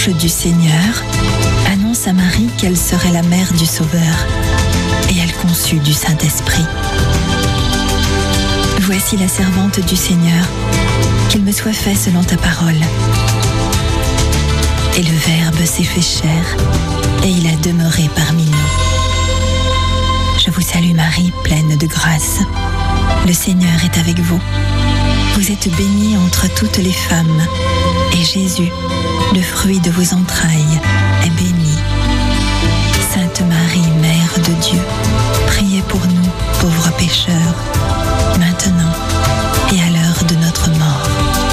l'ange du Seigneur annonce à Marie qu'elle serait la mère du Sauveur, et elle conçut du Saint-Esprit. Voici la servante du Seigneur, qu'il me soit fait selon ta parole. Et le Verbe s'est fait chair, et il a demeuré parmi nous. Je vous salue Marie, pleine de grâce. Le Seigneur est avec vous. Vous êtes bénie entre toutes les femmes, et Jésus, le fruit de vos entrailles, est béni. Sainte Marie, Mère de Dieu, priez pour nous, pauvres pécheurs, maintenant et à l'heure de notre mort.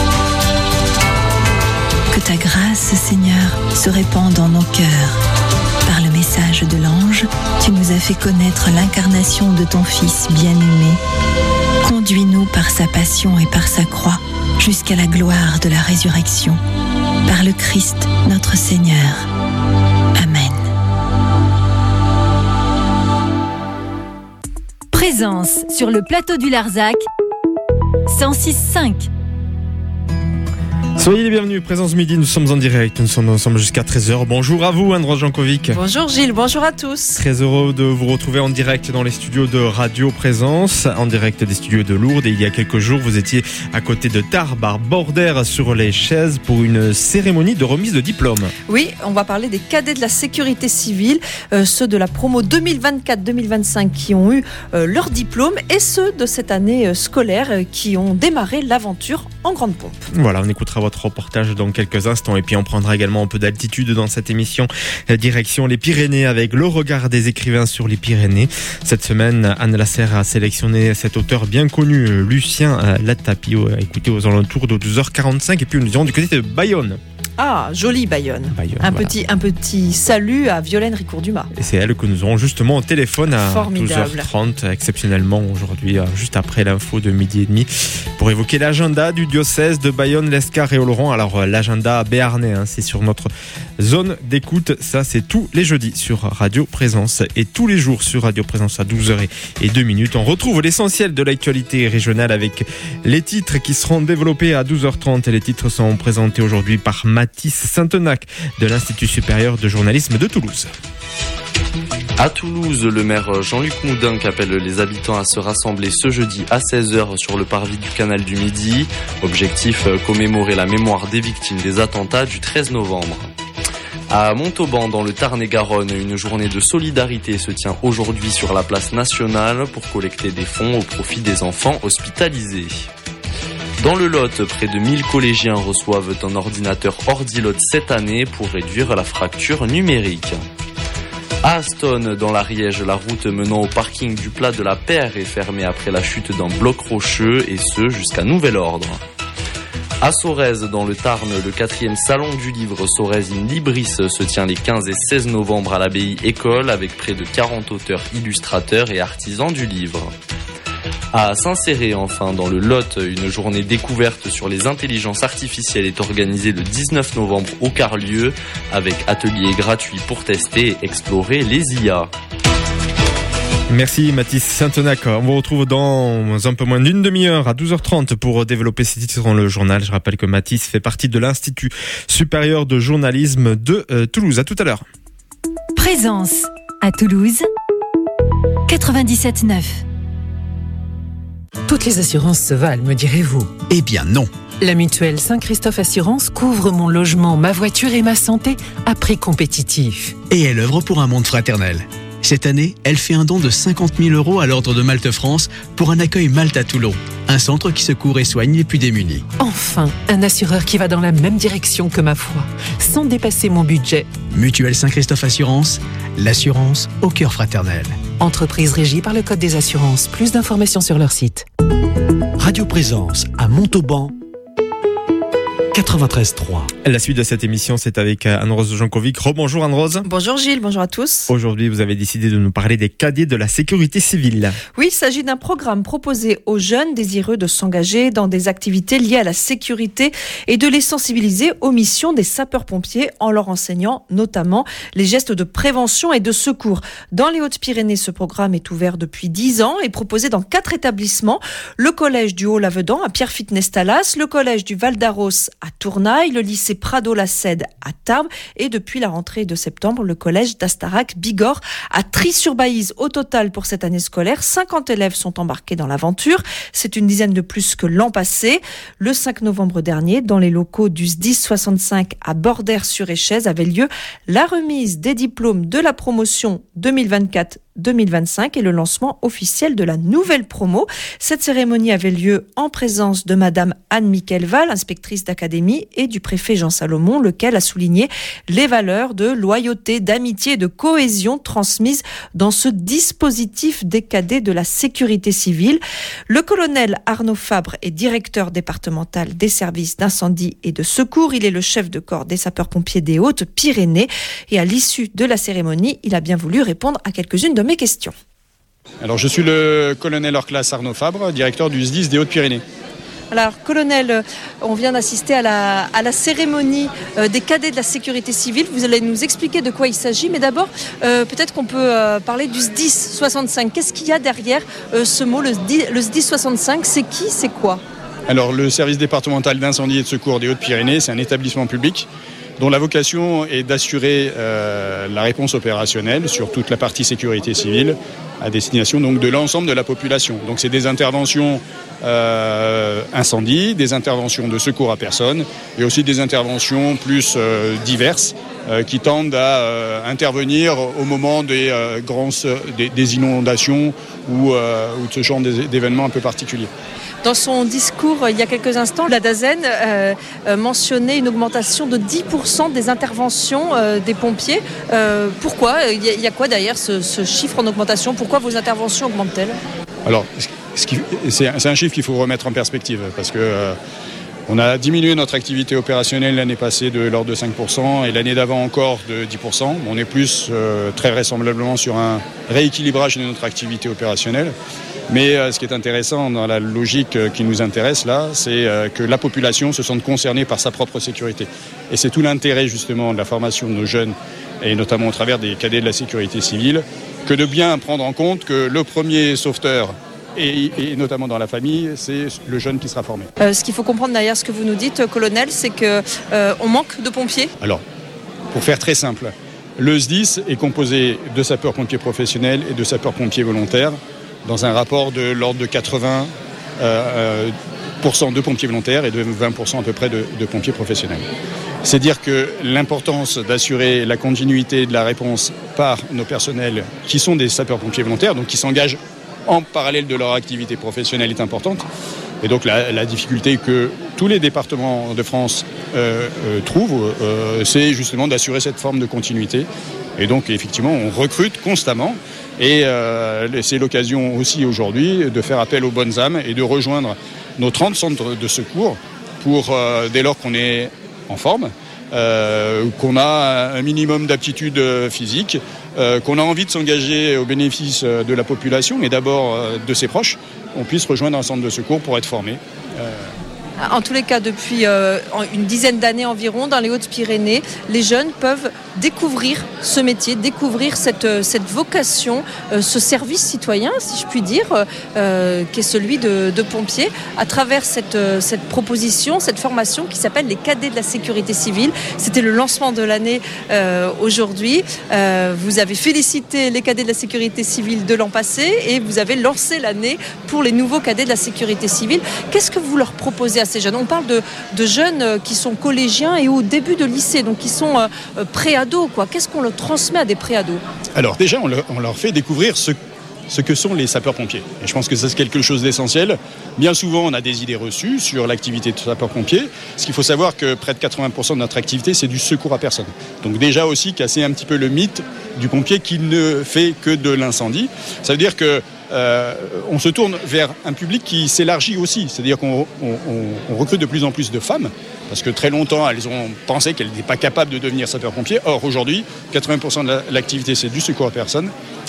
Que ta grâce, Seigneur, se répande dans nos cœurs. Par le message de l'ange, tu nous as fait connaître l'incarnation de ton Fils bien-aimé. Conduis-nous par sa passion et par sa croix jusqu'à la gloire de la résurrection. Par le Christ, notre Seigneur. Amen. Présence sur le plateau du Larzac, 106.5. Soyez les bienvenus, Présence Midi, nous sommes en direct, nous sommes ensemble jusqu'à 13h. Bonjour à vous, Andros Jankovic. Bonjour Gilles, bonjour à tous. Très heureux de vous retrouver en direct dans les studios de Radio Présence, en direct des studios de Lourdes. Et il y a quelques jours, vous étiez à côté de Tarbes, à Bordère, sur les chaises pour une cérémonie de remise de diplôme. Oui, on va parler des cadets de la sécurité civile, ceux de la promo 2024-2025 qui ont eu leur diplôme et ceux de cette année scolaire qui ont démarré l'aventure en grande pompe. Voilà, on écoutera votre reportage dans quelques instants et puis on prendra également un peu d'altitude dans cette émission, direction les Pyrénées avec le regard des écrivains sur les Pyrénées. Cette semaine, Anne Lasserre a sélectionné cet auteur bien connu, Lucien Latapi, écoutez aux alentours de 12h45 et puis nous irons du côté de Bayonne. Ah, jolie Bayonne. Un petit salut à Violaine Ricourt-Dumas. Et c'est elle que nous aurons justement au téléphone à Formidable. 12h30, exceptionnellement aujourd'hui, juste après l'info de midi et demi, pour évoquer l'agenda du diocèse de Bayonne, l'Escar et Oloron. Alors l'agenda béarnais, c'est sur notre zone d'écoute. Ça, c'est tous les jeudis sur Radio Présence et tous les jours sur Radio Présence à 12h02. On retrouve l'essentiel de l'actualité régionale avec les titres qui seront développés à 12h30. Et les titres sont présentés aujourd'hui par Mathis Saint-Enac de l'Institut supérieur de journalisme de Toulouse. À Toulouse, le maire Jean-Luc Moudin appelle les habitants à se rassembler ce jeudi à 16h sur le parvis du canal du Midi. Objectif, commémorer la mémoire des victimes des attentats du 13 novembre. À Montauban, dans le Tarn-et-Garonne, une journée de solidarité se tient aujourd'hui sur la place nationale pour collecter des fonds au profit des enfants hospitalisés. Dans le Lot, près de 1000 collégiens reçoivent un ordinateur Ordilot cette année pour réduire la fracture numérique. À Aston, dans l'Ariège, la route menant au parking du Plat de la Paire est fermée après la chute d'un bloc rocheux et ce jusqu'à nouvel ordre. À Sorèze, dans le Tarn, le 4e salon du livre Sorèze in Libris se tient les 15 et 16 novembre à l'abbaye École avec près de 40 auteurs, illustrateurs et artisans du livre. À Saint-Céré, enfin, dans le Lot, une journée découverte sur les intelligences artificielles est organisée le 19 novembre au Carlieu, avec ateliers gratuits pour tester et explorer les IA. Merci Mathis Saint-Enac. On vous retrouve dans un peu moins d'une demi-heure à 12h30 pour développer ces titres dans le journal. Je rappelle que Mathis fait partie de l'Institut supérieur de journalisme de Toulouse. À tout à l'heure. Présence à Toulouse, 97.9. Toutes les assurances se valent, me direz-vous? Eh bien non. La mutuelle Saint-Christophe Assurance couvre mon logement, ma voiture et ma santé à prix compétitif. Et elle œuvre pour un monde fraternel. Cette année, elle fait un don de 50 000 € à l'Ordre de Malte France pour un accueil Malte à Toulon, un centre qui secourt et soigne les plus démunis. Enfin, un assureur qui va dans la même direction que ma foi, sans dépasser mon budget. Mutuelle Saint-Christophe Assurance, l'assurance au cœur fraternel. Entreprise régie par le Code des assurances. Plus d'informations sur leur site. Radio Présence à Montauban, 93.3. La suite de cette émission, c'est avec Anne-Rose Jankovic. Rebonjour Anne-Rose. Bonjour Gilles, bonjour à tous. Aujourd'hui, vous avez décidé de nous parler des cadets de la sécurité civile. Oui, il s'agit d'un programme proposé aux jeunes désireux de s'engager dans des activités liées à la sécurité et de les sensibiliser aux missions des sapeurs-pompiers en leur enseignant notamment les gestes de prévention et de secours. Dans les Hautes-Pyrénées, ce programme est ouvert depuis 10 ans et proposé dans 4 établissements. Le collège du Haut-Lavedan à Pierrefitte-Nestalas, le collège du Val d'Aros à Tournaille, le lycée lycée Prado-la-Cède à Tarbes et depuis la rentrée de septembre, le collège d'Astarac-Bigorre à Trie-sur-Baïse. Au total, pour cette année scolaire, 50 élèves sont embarqués dans l'aventure. C'est une dizaine de plus que l'an passé. Le 5 novembre dernier, dans les locaux du SDIS 65 à Bordères-sur-Échez, avait lieu la remise des diplômes de la promotion 2024-2025 et le lancement officiel de la nouvelle promo. Cette cérémonie avait lieu en présence de Madame Anne-Michel Val, inspectrice d'académie, et du préfet Jean Salomon, lequel a souligné les valeurs de loyauté, d'amitié et de cohésion transmises dans ce dispositif des cadets de la sécurité civile. Le colonel Arnaud Fabre est directeur départemental des services d'incendie et de secours. Il est le chef de corps des sapeurs-pompiers des Hautes-Pyrénées. Et à l'issue de la cérémonie, il a bien voulu répondre à quelques-unes de mes questions. Alors, je suis le colonel hors classe Arnaud Fabre, directeur du SDIS des Hautes-Pyrénées. Alors, colonel, on vient d'assister à la cérémonie des cadets de la sécurité civile. Vous allez nous expliquer de quoi il s'agit, mais d'abord, peut-être qu'on peut parler du SDIS 65. Qu'est-ce qu'il y a derrière ce mot, le SDIS 65? C'est qui, c'est quoi? Alors, le service départemental d'incendie et de secours des Hautes-Pyrénées, c'est un établissement public dont la vocation est d'assurer la réponse opérationnelle sur toute la partie sécurité civile à destination donc de l'ensemble de la population. Donc c'est des interventions incendie, des interventions de secours à personne et aussi des interventions plus diverses qui tendent à intervenir au moment des inondations ou de ce genre d'événements un peu particuliers. Dans son discours, il y a quelques instants, la DAZEN mentionnait une augmentation de 10% des interventions des pompiers. Pourquoi ? Il y a quoi derrière ce chiffre en augmentation ? Pourquoi vos interventions augmentent-elles ? Alors, c'est un chiffre qu'il faut remettre en perspective parce que on a diminué notre activité opérationnelle l'année passée de l'ordre de 5% et l'année d'avant encore de 10%. On est plus très vraisemblablement sur un rééquilibrage de notre activité opérationnelle. Mais ce qui est intéressant dans la logique qui nous intéresse là, c'est que la population se sente concernée par sa propre sécurité. Et c'est tout l'intérêt justement de la formation de nos jeunes, et notamment au travers des cadets de la sécurité civile, que de bien prendre en compte que le premier sauveteur, et notamment dans la famille, c'est le jeune qui sera formé. Ce qu'il faut comprendre derrière ce que vous nous dites, colonel, c'est qu'on manque de pompiers. Alors, pour faire très simple, le SDIS est composé de sapeurs-pompiers professionnels et de sapeurs-pompiers volontaires, dans un rapport de l'ordre de 80% de pompiers volontaires et de 20% à peu près de pompiers professionnels. C'est dire que l'importance d'assurer la continuité de la réponse par nos personnels qui sont des sapeurs-pompiers volontaires, donc qui s'engagent en parallèle de leur activité professionnelle est importante. Et donc la difficulté que tous les départements de France trouvent, c'est justement d'assurer cette forme de continuité. Et donc effectivement, on recrute constamment. Et c'est l'occasion aussi aujourd'hui de faire appel aux bonnes âmes et de rejoindre nos 30 centres de secours pour, dès lors qu'on est en forme, qu'on a un minimum d'aptitude physique, qu'on a envie de s'engager au bénéfice de la population et d'abord de ses proches, on puisse rejoindre un centre de secours pour être formé. En tous les cas, depuis une dizaine d'années environ, dans les Hautes-Pyrénées, les jeunes peuvent découvrir ce métier, découvrir cette vocation, ce service citoyen, si je puis dire, qui est celui de pompier, à travers cette proposition, cette formation qui s'appelle les cadets de la sécurité civile. C'était le lancement de l'année aujourd'hui. Vous avez félicité les cadets de la sécurité civile de l'an passé et vous avez lancé l'année pour les nouveaux cadets de la sécurité civile. Qu'est-ce que vous leur proposez à ces jeunes ? On parle de jeunes qui sont collégiens et au début de lycée, donc qui sont pré-ados, quoi. Qu'est-ce qu'on leur transmet à des pré-ados ? Alors déjà, on leur fait découvrir ce que sont les sapeurs-pompiers. Et je pense que c'est quelque chose d'essentiel. Bien souvent, on a des idées reçues sur l'activité de sapeurs-pompiers. Ce qu'il faut savoir que près de 80% de notre activité, c'est du secours à personne. Donc déjà aussi casser un petit peu le mythe du pompier qui ne fait que de l'incendie. Ça veut dire que on se tourne vers un public qui s'élargit aussi. C'est-à-dire qu'on recrute de plus en plus de femmes, parce que très longtemps, elles ont pensé qu'elles n'étaient pas capables de devenir sapeurs-pompiers. Or, aujourd'hui, 80% de l'activité, c'est du secours à personne.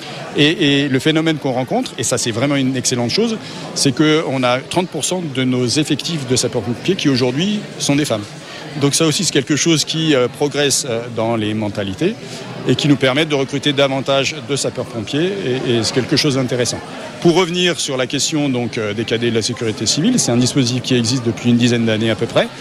Et le phénomène qu'on rencontre, et ça c'est vraiment une excellente chose, c'est qu'on a 30% de nos effectifs de sapeurs-pompiers qui aujourd'hui sont des femmes. Donc ça aussi c'est quelque chose qui progresse dans les mentalités et qui nous permet de recruter davantage de sapeurs-pompiers et c'est quelque chose d'intéressant. Pour revenir sur la question donc, des cadets de la sécurité civile, c'est un dispositif qui existe depuis une dizaine d'années à peu près.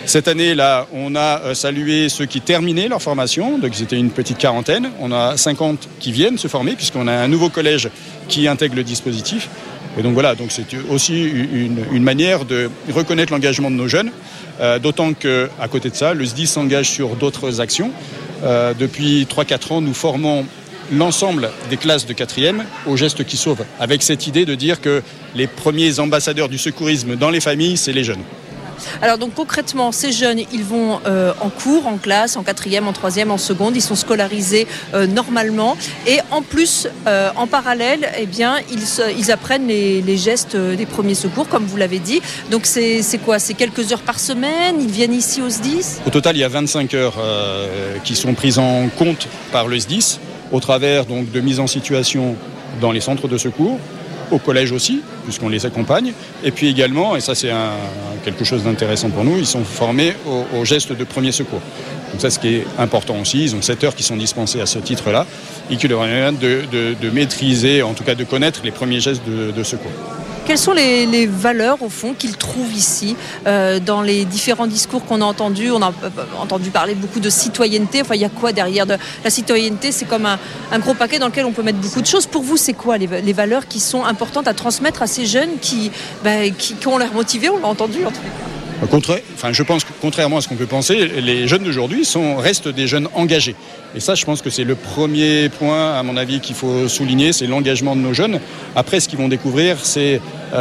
Cette année-là, on a salué ceux qui terminaient leur formation, donc c'était une petite quarantaine. On a 50 qui viennent se former, puisqu'on a un nouveau collège qui intègre le dispositif. Et donc voilà, donc c'est aussi une manière de reconnaître l'engagement de nos jeunes, d'autant qu'à côté de ça, le SDIS s'engage sur d'autres actions. Depuis 3-4 ans, nous formons l'ensemble des classes de 4e au geste qui sauve, avec cette idée de dire que les premiers ambassadeurs du secourisme dans les familles, c'est les jeunes. Alors donc concrètement, ces jeunes, ils vont en cours, en classe, en 4e, en 3e, en seconde, ils sont scolarisés normalement et en plus, en parallèle, eh bien, ils apprennent les gestes des premiers secours, comme vous l'avez dit. Donc c'est quoi ? C'est quelques heures par semaine ? Ils viennent ici au SDIS ? Au total, il y a 25 heures qui sont prises en compte par le SDIS au travers donc, de mise en situation dans les centres de secours, au collège aussi, puisqu'on les accompagne. Et puis également, et ça c'est quelque chose d'intéressant pour nous, ils sont formés aux gestes de premier secours. Donc ça, ce qui est important aussi, ils ont 7 heures qui sont dispensées à ce titre-là et qui leur permettent de maîtriser, en tout cas de connaître les premiers gestes de secours. Quelles sont les valeurs, au fond, qu'ils trouvent ici dans les différents discours qu'on a entendus ? On a entendu parler beaucoup de citoyenneté. Enfin, il y a quoi derrière de la citoyenneté ? C'est comme un gros paquet dans lequel on peut mettre beaucoup de choses. Pour vous, c'est quoi les valeurs qui sont importantes à transmettre à ces jeunes qui ont l'air motivés ? On l'a entendu, en tout cas. Je pense que contrairement à ce qu'on peut penser, les jeunes d'aujourd'hui restent des jeunes engagés. Et ça, je pense que c'est le premier point, à mon avis, qu'il faut souligner, c'est l'engagement de nos jeunes. Après, ce qu'ils vont découvrir, c'est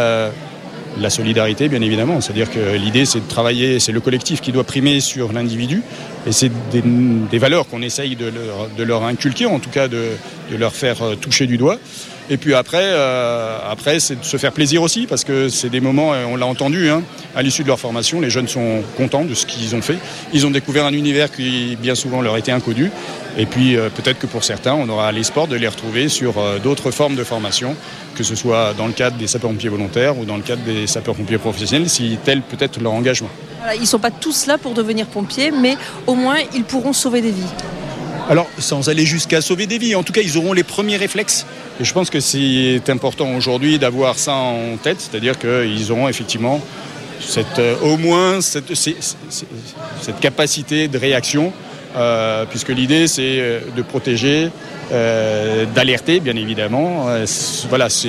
la solidarité, bien évidemment. C'est-à-dire que l'idée, c'est de travailler, c'est le collectif qui doit primer sur l'individu. Et c'est des valeurs qu'on essaye de leur inculquer, en tout cas de leur faire toucher du doigt. Et puis après, c'est de se faire plaisir aussi, parce que c'est des moments, on l'a entendu, à l'issue de leur formation, les jeunes sont contents de ce qu'ils ont fait. Ils ont découvert un univers qui, bien souvent, leur était inconnu. Et puis, peut-être que pour certains, on aura l'espoir de les retrouver sur d'autres formes de formation, que ce soit dans le cadre des sapeurs-pompiers volontaires ou dans le cadre des sapeurs-pompiers professionnels, si tel peut être leur engagement. Voilà, ils ne sont pas tous là pour devenir pompiers, mais au moins, ils pourront sauver des vies. Alors, sans aller jusqu'à sauver des vies, en tout cas, ils auront les premiers réflexes. Et je pense que c'est important aujourd'hui d'avoir ça en tête, c'est-à-dire qu'ils auront effectivement au moins cette capacité de réaction, puisque l'idée, c'est de protéger, d'alerter, bien évidemment. Voilà, c'est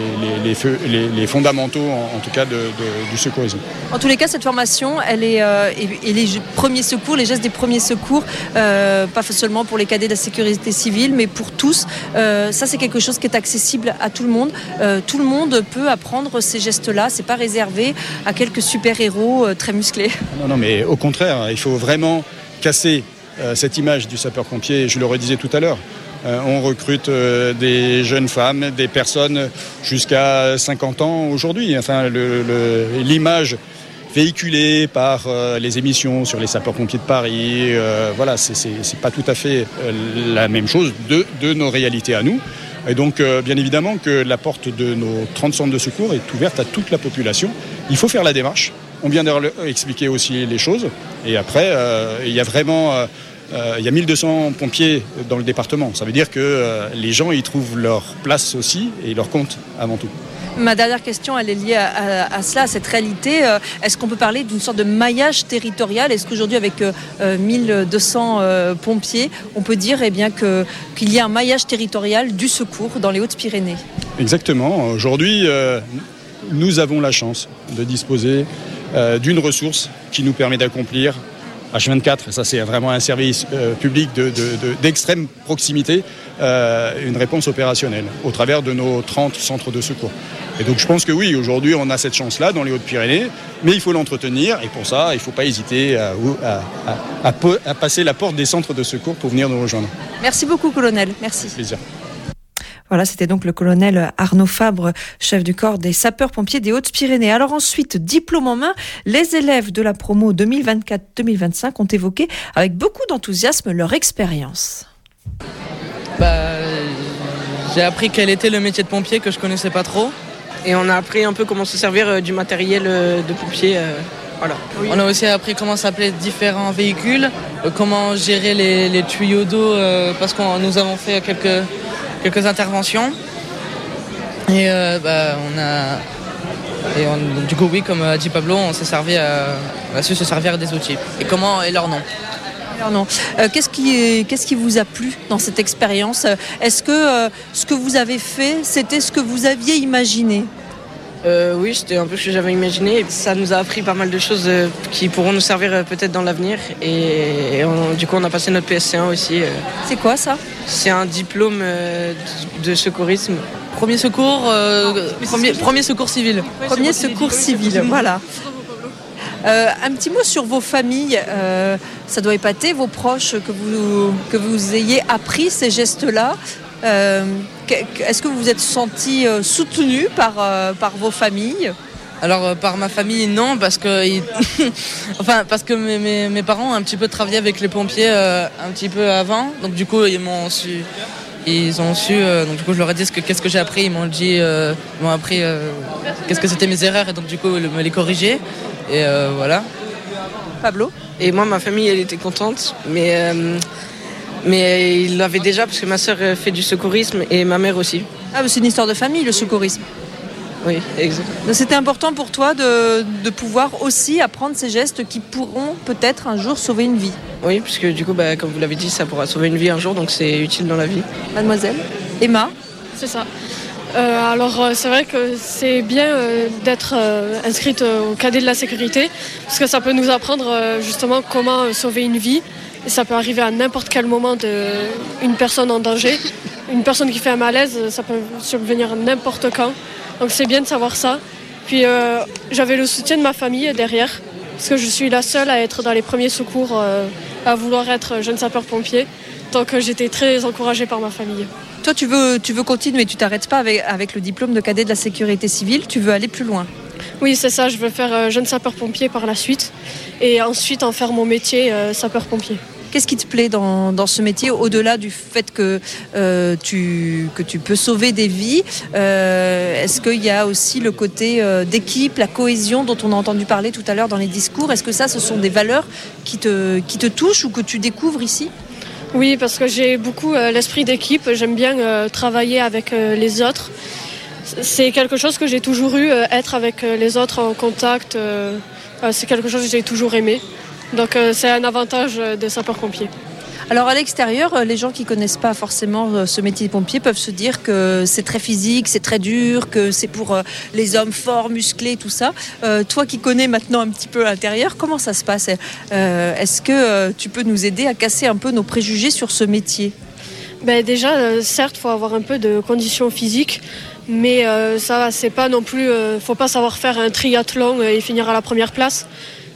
les fondamentaux, en tout cas, du secourisme. En tous les cas, cette formation, elle est et les premiers secours, les gestes des premiers secours, pas seulement pour les cadets de la sécurité civile, mais pour tous. Ça, c'est quelque chose qui est accessible à tout le monde. Tout le monde peut apprendre ces gestes-là. C'est pas réservé à quelques super-héros très musclés. Non, mais au contraire, il faut vraiment casser cette image du sapeur-pompier. Je le redisais tout à l'heure. On recrute des jeunes femmes, des personnes jusqu'à 50 ans aujourd'hui. Enfin, l'image véhiculée par les émissions sur les sapeurs-pompiers de Paris, voilà, c'est pas tout à fait la même chose de nos réalités à nous. Et donc, bien évidemment que la porte de nos 30 centres de secours est ouverte à toute la population. Il faut faire la démarche. On vient de leur expliquer aussi les choses. Et après, il y a vraiment... il y a 1200 pompiers dans le département. Ça veut dire que les gens y trouvent leur place aussi et leur compte avant tout. Ma dernière question, elle est liée à cela, à cette réalité. Est-ce qu'on peut parler d'une sorte de maillage territorial ? Est-ce qu'aujourd'hui, avec 1200 pompiers, on peut dire qu'il y a un maillage territorial du secours dans les Hautes-Pyrénées ? Exactement. Aujourd'hui, nous avons la chance de disposer d'une ressource qui nous permet d'accomplir H24, ça c'est vraiment un service public d'extrême proximité, une réponse opérationnelle au travers de nos 30 centres de secours. Et donc je pense que oui, aujourd'hui on a cette chance-là dans les Hautes-Pyrénées, mais il faut l'entretenir et pour ça il ne faut pas hésiter à passer la porte des centres de secours pour venir nous rejoindre. Merci beaucoup colonel, merci. Plaisir. Voilà, c'était donc le colonel Arnaud Fabre, chef du corps des sapeurs-pompiers des Hautes-Pyrénées. Alors ensuite, diplôme en main, les élèves de la promo 2024-2025 ont évoqué avec beaucoup d'enthousiasme leur expérience. J'ai appris quel était le métier de pompier que je connaissais pas trop. Et on a appris un peu comment se servir du matériel de pompier. Voilà. Oui. On a aussi appris comment s'appeler différents véhicules, comment gérer les tuyaux d'eau, parce que nous avons fait quelques interventions et on a Et du coup, oui, comme a dit Pablo, on a su se servir des outils. Et comment est leur nom? Alors non. Qu'est-ce qui vous a plu dans cette expérience? Est-ce que ce que vous avez fait, c'était ce que vous aviez imaginé? Oui, c'était un peu ce que j'avais imaginé. Ça nous a appris pas mal de choses qui pourront nous servir peut-être dans l'avenir. Et du coup, on a passé notre PSC1 aussi. C'est quoi ça? C'est un diplôme de secourisme. Premier secours, premier secours civil. Premier secours civil, voilà. Un petit mot sur vos familles. Ça doit épater vos proches que vous ayez appris ces gestes-là. Est-ce que vous vous êtes senti soutenu par vos familles? Alors par ma famille non, parce que mes parents ont un petit peu travaillé avec les pompiers un petit peu avant, donc du coup ils ont su, donc du coup je leur ai dit qu'est-ce que j'ai appris, ils m'ont appris qu'est-ce que c'était mes erreurs et donc du coup me les corriger et voilà. Pablo? Et moi ma famille elle était contente, mais il l'avait déjà parce que ma sœur fait du secourisme et ma mère aussi. Ah, c'est une histoire de famille, le secourisme. Oui, exact. C'était important pour toi de pouvoir aussi apprendre ces gestes qui pourront peut-être un jour sauver une vie. Oui, puisque du coup, comme vous l'avez dit, ça pourra sauver une vie un jour, donc c'est utile dans la vie. Mademoiselle? Emma? C'est ça. Alors c'est vrai que c'est bien d'être inscrite au cadet de la sécurité, parce que ça peut nous apprendre justement comment sauver une vie. Et ça peut arriver à n'importe quel moment d'une personne en danger. Une personne qui fait un malaise, ça peut survenir n'importe quand. Donc c'est bien de savoir ça. Puis j'avais le soutien de ma famille derrière, parce que je suis la seule à être dans les premiers secours, à vouloir être jeune sapeur-pompier. Donc j'étais très encouragée par ma famille. Toi, tu veux continuer, tu t'arrêtes pas avec le diplôme de cadet de la sécurité civile, tu veux aller plus loin? Oui, c'est ça, je veux faire jeune sapeur-pompier par la suite et ensuite en faire mon métier sapeur-pompier. Qu'est-ce qui te plaît dans ce métier, au-delà du fait que tu peux sauver des vies? Est-ce qu'il y a aussi le côté d'équipe, la cohésion dont on a entendu parler tout à l'heure dans les discours? Est-ce que ce sont des valeurs qui te touchent ou que tu découvres ici? Oui, parce que j'ai beaucoup l'esprit d'équipe. J'aime bien travailler avec les autres. C'est quelque chose que j'ai toujours eu, être avec les autres en contact. C'est quelque chose que j'ai toujours aimé. Donc c'est un avantage des sapeurs-pompiers. Alors à l'extérieur, les gens qui ne connaissent pas forcément ce métier de pompier peuvent se dire que c'est très physique, c'est très dur, que c'est pour les hommes forts, musclés, tout ça. Toi qui connais maintenant un petit peu l'intérieur, comment ça se passe? Est-ce que tu peux nous aider à casser un peu nos préjugés sur ce métier? Déjà, certes, il faut avoir un peu de conditions physiques, mais ça va, c'est pas non plus... faut pas savoir faire un triathlon et finir à la première place.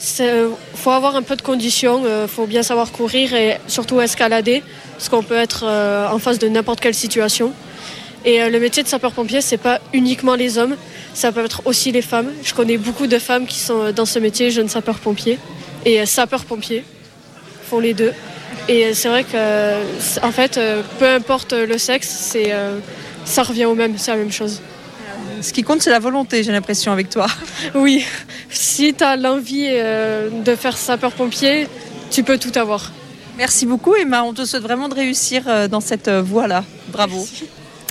Faut avoir un peu de conditions, faut bien savoir courir et surtout escalader, parce qu'on peut être en face de n'importe quelle situation. Et le métier de sapeur-pompier, c'est pas uniquement les hommes, ça peut être aussi les femmes. Je connais beaucoup de femmes qui sont dans ce métier, jeunes sapeurs-pompiers et sapeurs-pompiers, font les deux. Et c'est vrai que, en fait, peu importe le sexe, ça revient au même, c'est la même chose. Ce qui compte, c'est la volonté, j'ai l'impression, avec toi. Oui, si tu as l'envie de faire sapeur-pompier, tu peux tout avoir. Merci beaucoup, Emma. On te souhaite vraiment de réussir dans cette voie-là. Bravo. Merci.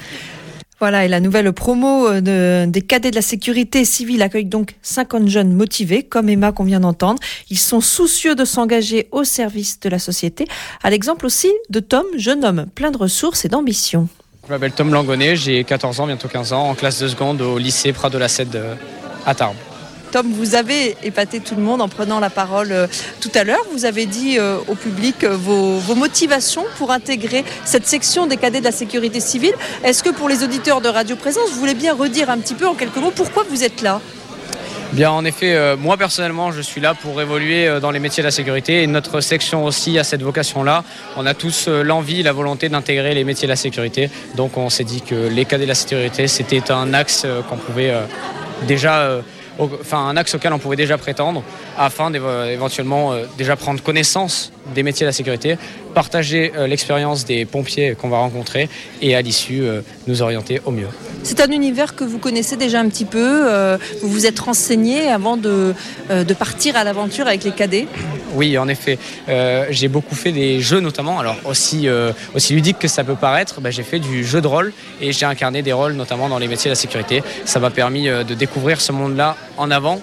Voilà, et la nouvelle promo des cadets de la sécurité civile accueille donc 50 jeunes motivés, comme Emma qu'on vient d'entendre. Ils sont soucieux de s'engager au service de la société, à l'exemple aussi de Tom, jeune homme plein de ressources et d'ambition. Je m'appelle Tom Langonnet, j'ai 14 ans, bientôt 15 ans, en classe de seconde au lycée Prat de la Cède à Tarbes. Tom, vous avez épaté tout le monde en prenant la parole tout à l'heure. Vous avez dit au public vos motivations pour intégrer cette section des cadets de la sécurité civile. Est-ce que pour les auditeurs de Radio Présence, vous voulez bien redire un petit peu en quelques mots pourquoi vous êtes là ? Bien, en effet, moi personnellement, je suis là pour évoluer dans les métiers de la sécurité et notre section aussi a cette vocation-là. On a tous l'envie, la volonté d'intégrer les métiers de la sécurité. Donc on s'est dit que les cadets de la sécurité, c'était un axe qu'on pouvait un axe auquel on pouvait déjà prétendre. afin d'éventuellement déjà prendre connaissance des métiers de la sécurité, partager l'expérience des pompiers qu'on va rencontrer et à l'issue nous orienter au mieux. C'est un univers que vous connaissez déjà un petit peu, vous vous êtes renseigné avant de partir à l'aventure avec les cadets? Oui, en effet, j'ai beaucoup fait des jeux notamment, alors aussi ludique que ça peut paraître, j'ai fait du jeu de rôle et j'ai incarné des rôles notamment dans les métiers de la sécurité. Ça m'a permis de découvrir ce monde-là en amont,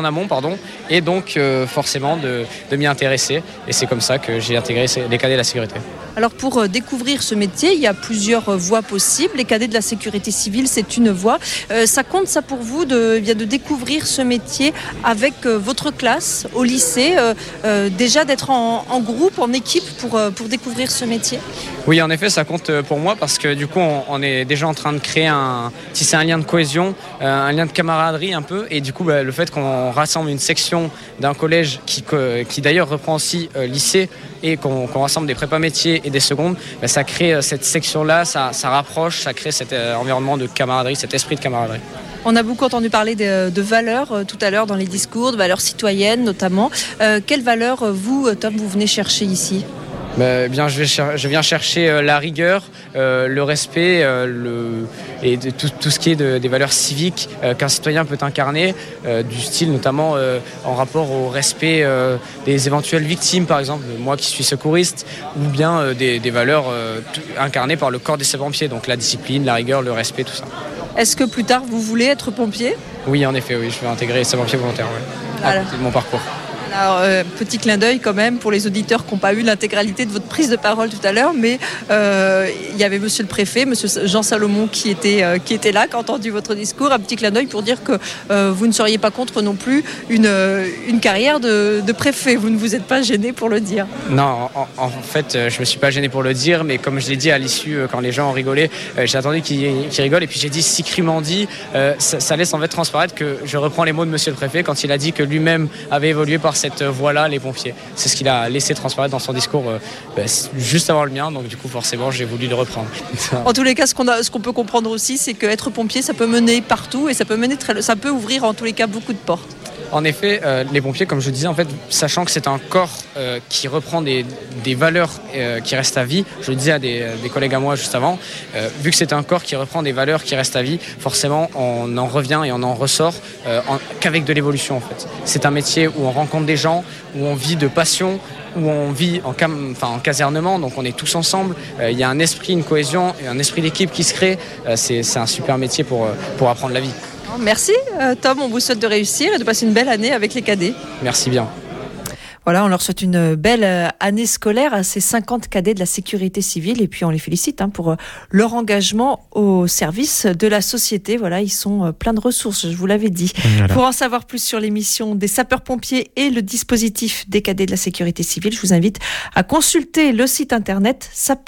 et donc forcément de m'y intéresser, et c'est comme ça que j'ai intégré les cadets de la sécurité. Alors pour découvrir ce métier, il y a plusieurs voies possibles. Les cadets de la sécurité civile, c'est une voie. Ça compte ça pour vous de découvrir ce métier avec votre classe au lycée, déjà d'être en groupe, en équipe pour découvrir ce métier? Oui, en effet, ça compte pour moi parce que du coup, on est déjà en train de créer tisser un lien de cohésion, un lien de camaraderie un peu, et du coup, le fait qu'on rassemble une section d'un collège qui d'ailleurs reprend aussi lycée et qu'on rassemble des prépas métiers et des secondes, ça crée cette section-là, ça rapproche, ça crée cet environnement de camaraderie, cet esprit de camaraderie. On a beaucoup entendu parler de valeurs tout à l'heure dans les discours, de valeurs citoyennes notamment. Quelles valeurs, vous, Tom, vous venez chercher ici ? Je viens chercher la rigueur, le respect et tout ce qui est des valeurs civiques qu'un citoyen peut incarner, du style notamment en rapport au respect des éventuelles victimes, par exemple, moi qui suis secouriste, ou bien des valeurs incarnées par le corps des sapeurs-pompiers, donc la discipline, la rigueur, le respect, tout ça. Est-ce que plus tard vous voulez être pompier ? Oui, en effet, oui, je vais intégrer les sapeurs-pompiers volontaires, c'est mon parcours. Alors, petit clin d'œil quand même pour les auditeurs qui n'ont pas eu l'intégralité de votre prise de parole tout à l'heure, mais il y avait monsieur le préfet, monsieur Jean Salomon qui était là, qui a entendu votre discours. Un petit clin d'œil pour dire que vous ne seriez pas contre non plus une carrière de préfet. Vous ne vous êtes pas gêné pour le dire. Non, en fait, je ne me suis pas gêné pour le dire, mais comme je l'ai dit à l'issue, quand les gens ont rigolé, j'ai attendu qu'ils rigolent, et puis j'ai dit si crûment dit, ça laisse en fait transparaître que je reprends les mots de monsieur le préfet quand il a dit que lui-même avait évolué par cette voie-là, les pompiers. C'est ce qu'il a laissé transparaître dans son discours juste avant le mien, donc du coup forcément j'ai voulu le reprendre. En tous les cas, ce qu'on peut comprendre aussi, c'est qu'être pompier, ça peut mener partout et ça peut ouvrir en tous les cas beaucoup de portes. En effet, les pompiers, comme je disais, en fait, sachant que c'est un corps qui reprend des valeurs qui restent à vie, je le disais à des collègues à moi juste avant, vu que c'est un corps qui reprend des valeurs qui restent à vie, forcément on en revient et on en ressort qu'avec de l'évolution en fait. C'est un métier où on rencontre des gens, où on vit de passion, où on vit en casernement, donc on est tous ensemble, il y a un esprit, une cohésion, un esprit d'équipe qui se crée, c'est un super métier pour apprendre la vie. Merci Tom, on vous souhaite de réussir et de passer une belle année avec les cadets. Merci bien. Voilà, on leur souhaite une belle année scolaire à ces 50 cadets de la sécurité civile et puis on les félicite pour leur engagement au service de la société. Voilà, ils sont pleins de ressources, je vous l'avais dit. Voilà. Pour en savoir plus sur les missions des sapeurs-pompiers et le dispositif des cadets de la sécurité civile, je vous invite à consulter le site internet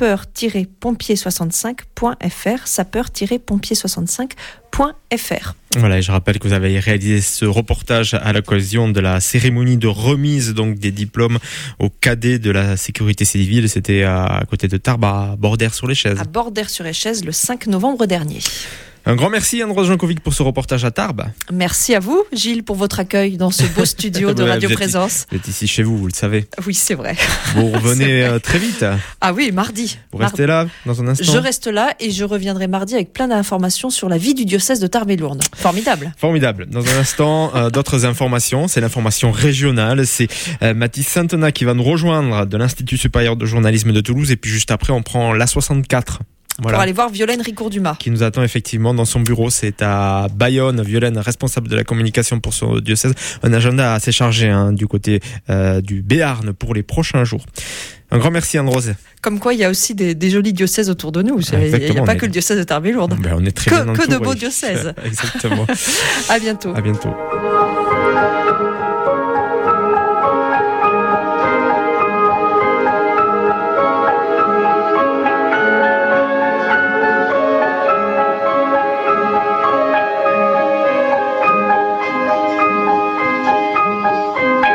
sapeur-pompier65.fr, sapeur-pompier65.fr. Voilà, et je rappelle que vous avez réalisé ce reportage à l'occasion de la cérémonie de remise donc des diplômes aux cadets de la sécurité civile. C'était à côté de Tarbes, à Bordères-sur-les-Chaises. À Bordères-sur-les-Chaises, le 5 novembre dernier. Un grand merci Andros Jankovic pour ce reportage à Tarbes. Merci à vous Gilles pour votre accueil dans ce beau studio de Radio Présence. Vous êtes ici chez vous, vous le savez. Oui, c'est vrai. Vous revenez très vite. Ah oui, mardi. Vous restez là dans un instant. Je reste là et je reviendrai mardi avec plein d'informations sur la vie du diocèse de Tarbes-et-Lourdes. Formidable. Formidable. Dans un instant, d'autres informations. C'est l'information régionale. C'est Mathis Saintena qui va nous rejoindre de l'Institut supérieur de journalisme de Toulouse. Et puis juste après, on prend l'A64. Voilà. Pour aller voir Violaine Ricourt-Dumas. Qui nous attend effectivement dans son bureau. C'est à Bayonne. Violaine, responsable de la communication pour son diocèse. Un agenda assez chargé du côté du Béarn pour les prochains jours. Un grand merci Anne-Rose. Comme quoi, il y a aussi des jolis diocèses autour de nous. Il n'y a pas que le diocèse de Tarbes-et-Lourdes. On est très bien entouré. Que de beaux diocèses. Exactement. À bientôt. À bientôt.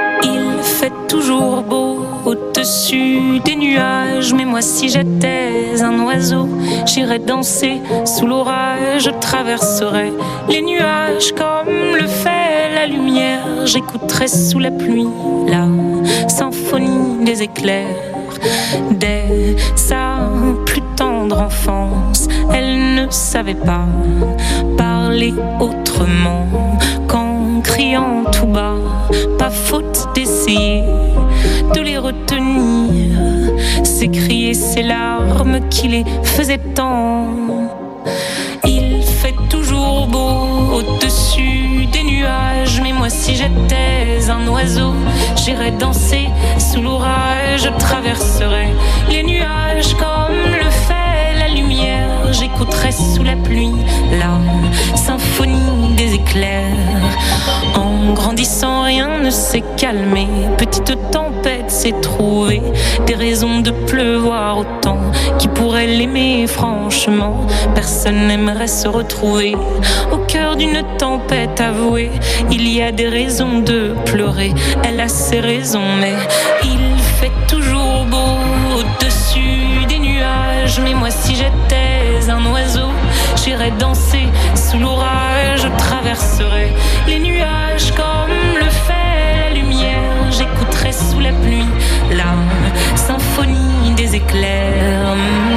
Toujours beau au-dessus des nuages, mais moi si j'étais un oiseau, j'irai danser sous l'orage, je traverserai les nuages comme le fait la lumière, j'écouterai sous la pluie la symphonie des éclairs. Dès sa plus tendre enfance, elle ne savait pas parler autrement qu'en criant tout bas. Pas faute d'essayer de les retenir, ces cris et ces larmes qui les faisaient tant. Il fait toujours beau au-dessus des nuages, mais moi si j'étais un oiseau, j'irais danser sous l'orage, je traverserais les nuages comme le fait la lumière, j'écouterais sous la pluie la symphonie des éclairs. En grandissant, rien ne s'est calmé, petite tempête s'est trouvée, des raisons de pleuvoir autant. Qui pourrait l'aimer franchement, personne n'aimerait se retrouver au cœur d'une tempête avouée. Il y a des raisons de pleurer, elle a ses raisons, mais il fait toujours beau au-dessus des nuages. Mais moi si j'étais un oiseau, j'irais danser sous l'orage, je traverserais les nuages comme le fait la lumière, j'écouterais sous la pluie la symphonie des éclairs.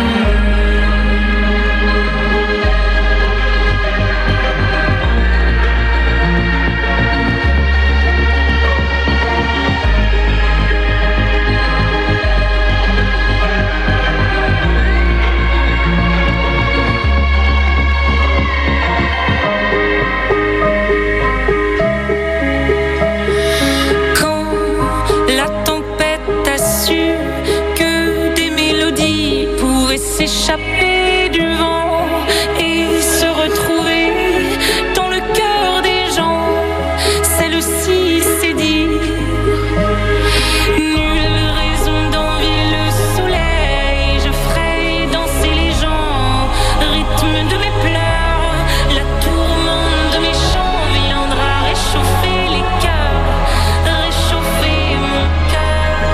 S'échapper du vent et se retrouver dans le cœur des gens, celle-ci c'est dire. Nulle raison d'envier le soleil, je ferai danser les gens, rythme de mes pleurs, la tourmente de mes chants viendra réchauffer les cœurs, réchauffer mon cœur.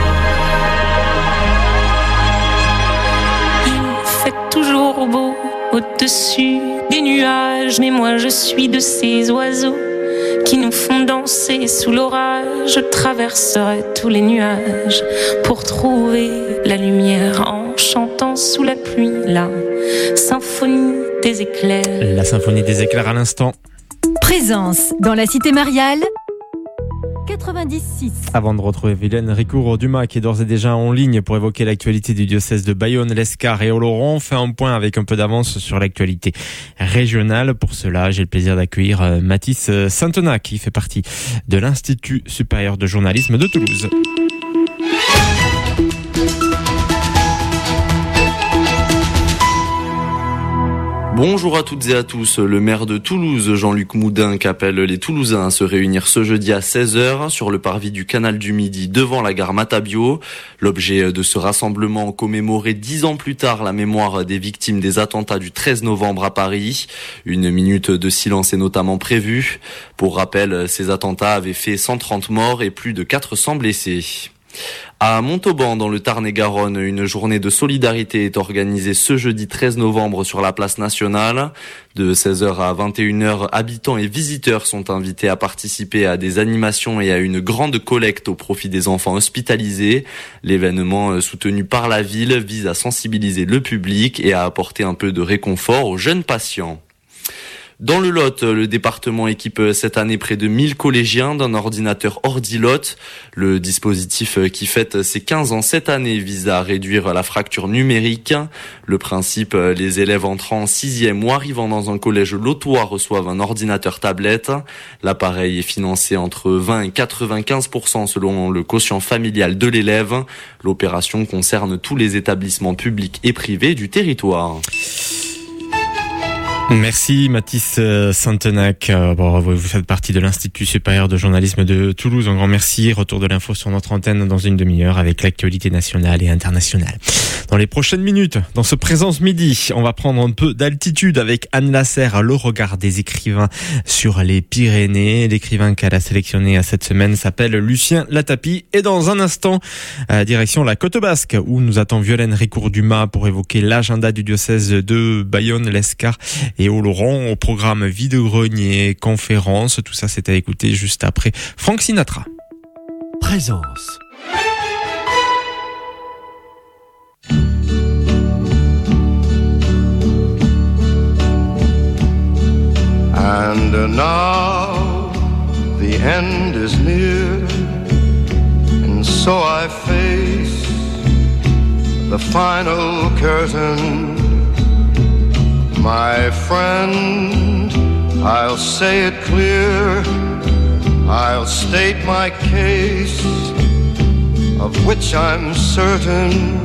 Toujours beau au-dessus des nuages, mais moi je suis de ces oiseaux qui nous font danser sous l'orage. Je traverserai tous les nuages pour trouver la lumière en chantant sous la pluie la symphonie des éclairs. La symphonie des éclairs à l'instant. Présence dans la cité mariale 96. Avant de retrouver Vilaine Ricourt-Dumas qui est d'ores et déjà en ligne pour évoquer l'actualité du diocèse de Bayonne, l'Escar et Oloron, on fait un point avec un peu d'avance sur l'actualité régionale. Pour cela, j'ai le plaisir d'accueillir Mathis Saintenat qui fait partie de l'Institut supérieur de journalisme de Toulouse. Bonjour à toutes et à tous. Le maire de Toulouse, Jean-Luc Moudin, appelle les Toulousains à se réunir ce jeudi à 16h sur le parvis du canal du Midi devant la gare Matabio. L'objet de ce rassemblement commémorer 10 ans plus tard la mémoire des victimes des attentats du 13 novembre à Paris. Une minute de silence est notamment prévue. Pour rappel, ces attentats avaient fait 130 morts et plus de 400 blessés. À Montauban, dans le Tarn-et-Garonne, une journée de solidarité est organisée ce jeudi 13 novembre sur la place nationale. De 16h à 21h, habitants et visiteurs sont invités à participer à des animations et à une grande collecte au profit des enfants hospitalisés. L'événement, soutenu par la ville, vise à sensibiliser le public et à apporter un peu de réconfort aux jeunes patients. Dans le Lot, le département équipe cette année près de 1000 collégiens d'un ordinateur Ordilot. Le dispositif qui fête ses 15 ans cette année vise à réduire la fracture numérique. Le principe, les élèves entrant en 6e ou arrivant dans un collège lotois reçoivent un ordinateur tablette. L'appareil est financé entre 20 et 95% selon le quotient familial de l'élève. L'opération concerne tous les établissements publics et privés du territoire. Merci Mathis Santenac. Vous faites partie de l'Institut supérieur de journalisme de Toulouse. Un grand merci. Retour de l'info sur notre antenne dans une demi-heure avec l'actualité nationale et internationale. Dans les prochaines minutes, dans ce Présence Midi, on va prendre un peu d'altitude avec Anne Lasserre, le regard des écrivains sur les Pyrénées. L'écrivain qu'elle a sélectionné cette semaine s'appelle Lucien Latapie. Et dans un instant, direction la Côte Basque, où nous attend Violaine Ricourt-Dumas pour évoquer l'agenda du diocèse de Bayonne, l'Escar et Oloron. Au programme vide-grenier, conférences, tout ça c'est à écouter juste après Frank Sinatra. Présence. And now the end is near, and so I face the final curtain. My friend, I'll say it clear, I'll state my case, of which I'm certain.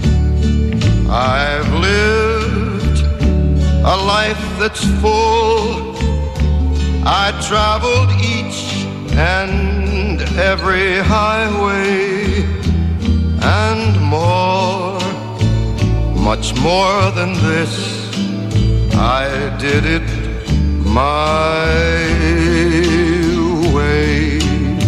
I've lived a life that's full, I traveled each and every highway, and more, much more than this, I did it my way.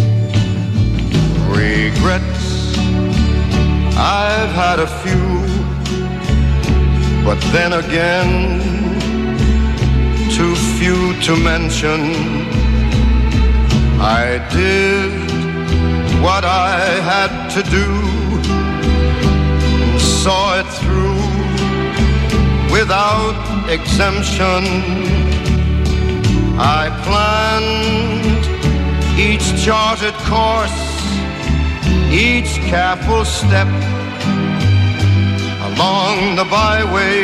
Regrets, I've had a few, but then again, too few to mention. I did what I had to do and saw it through without exemption. I planned each charted course, each careful step along the byway,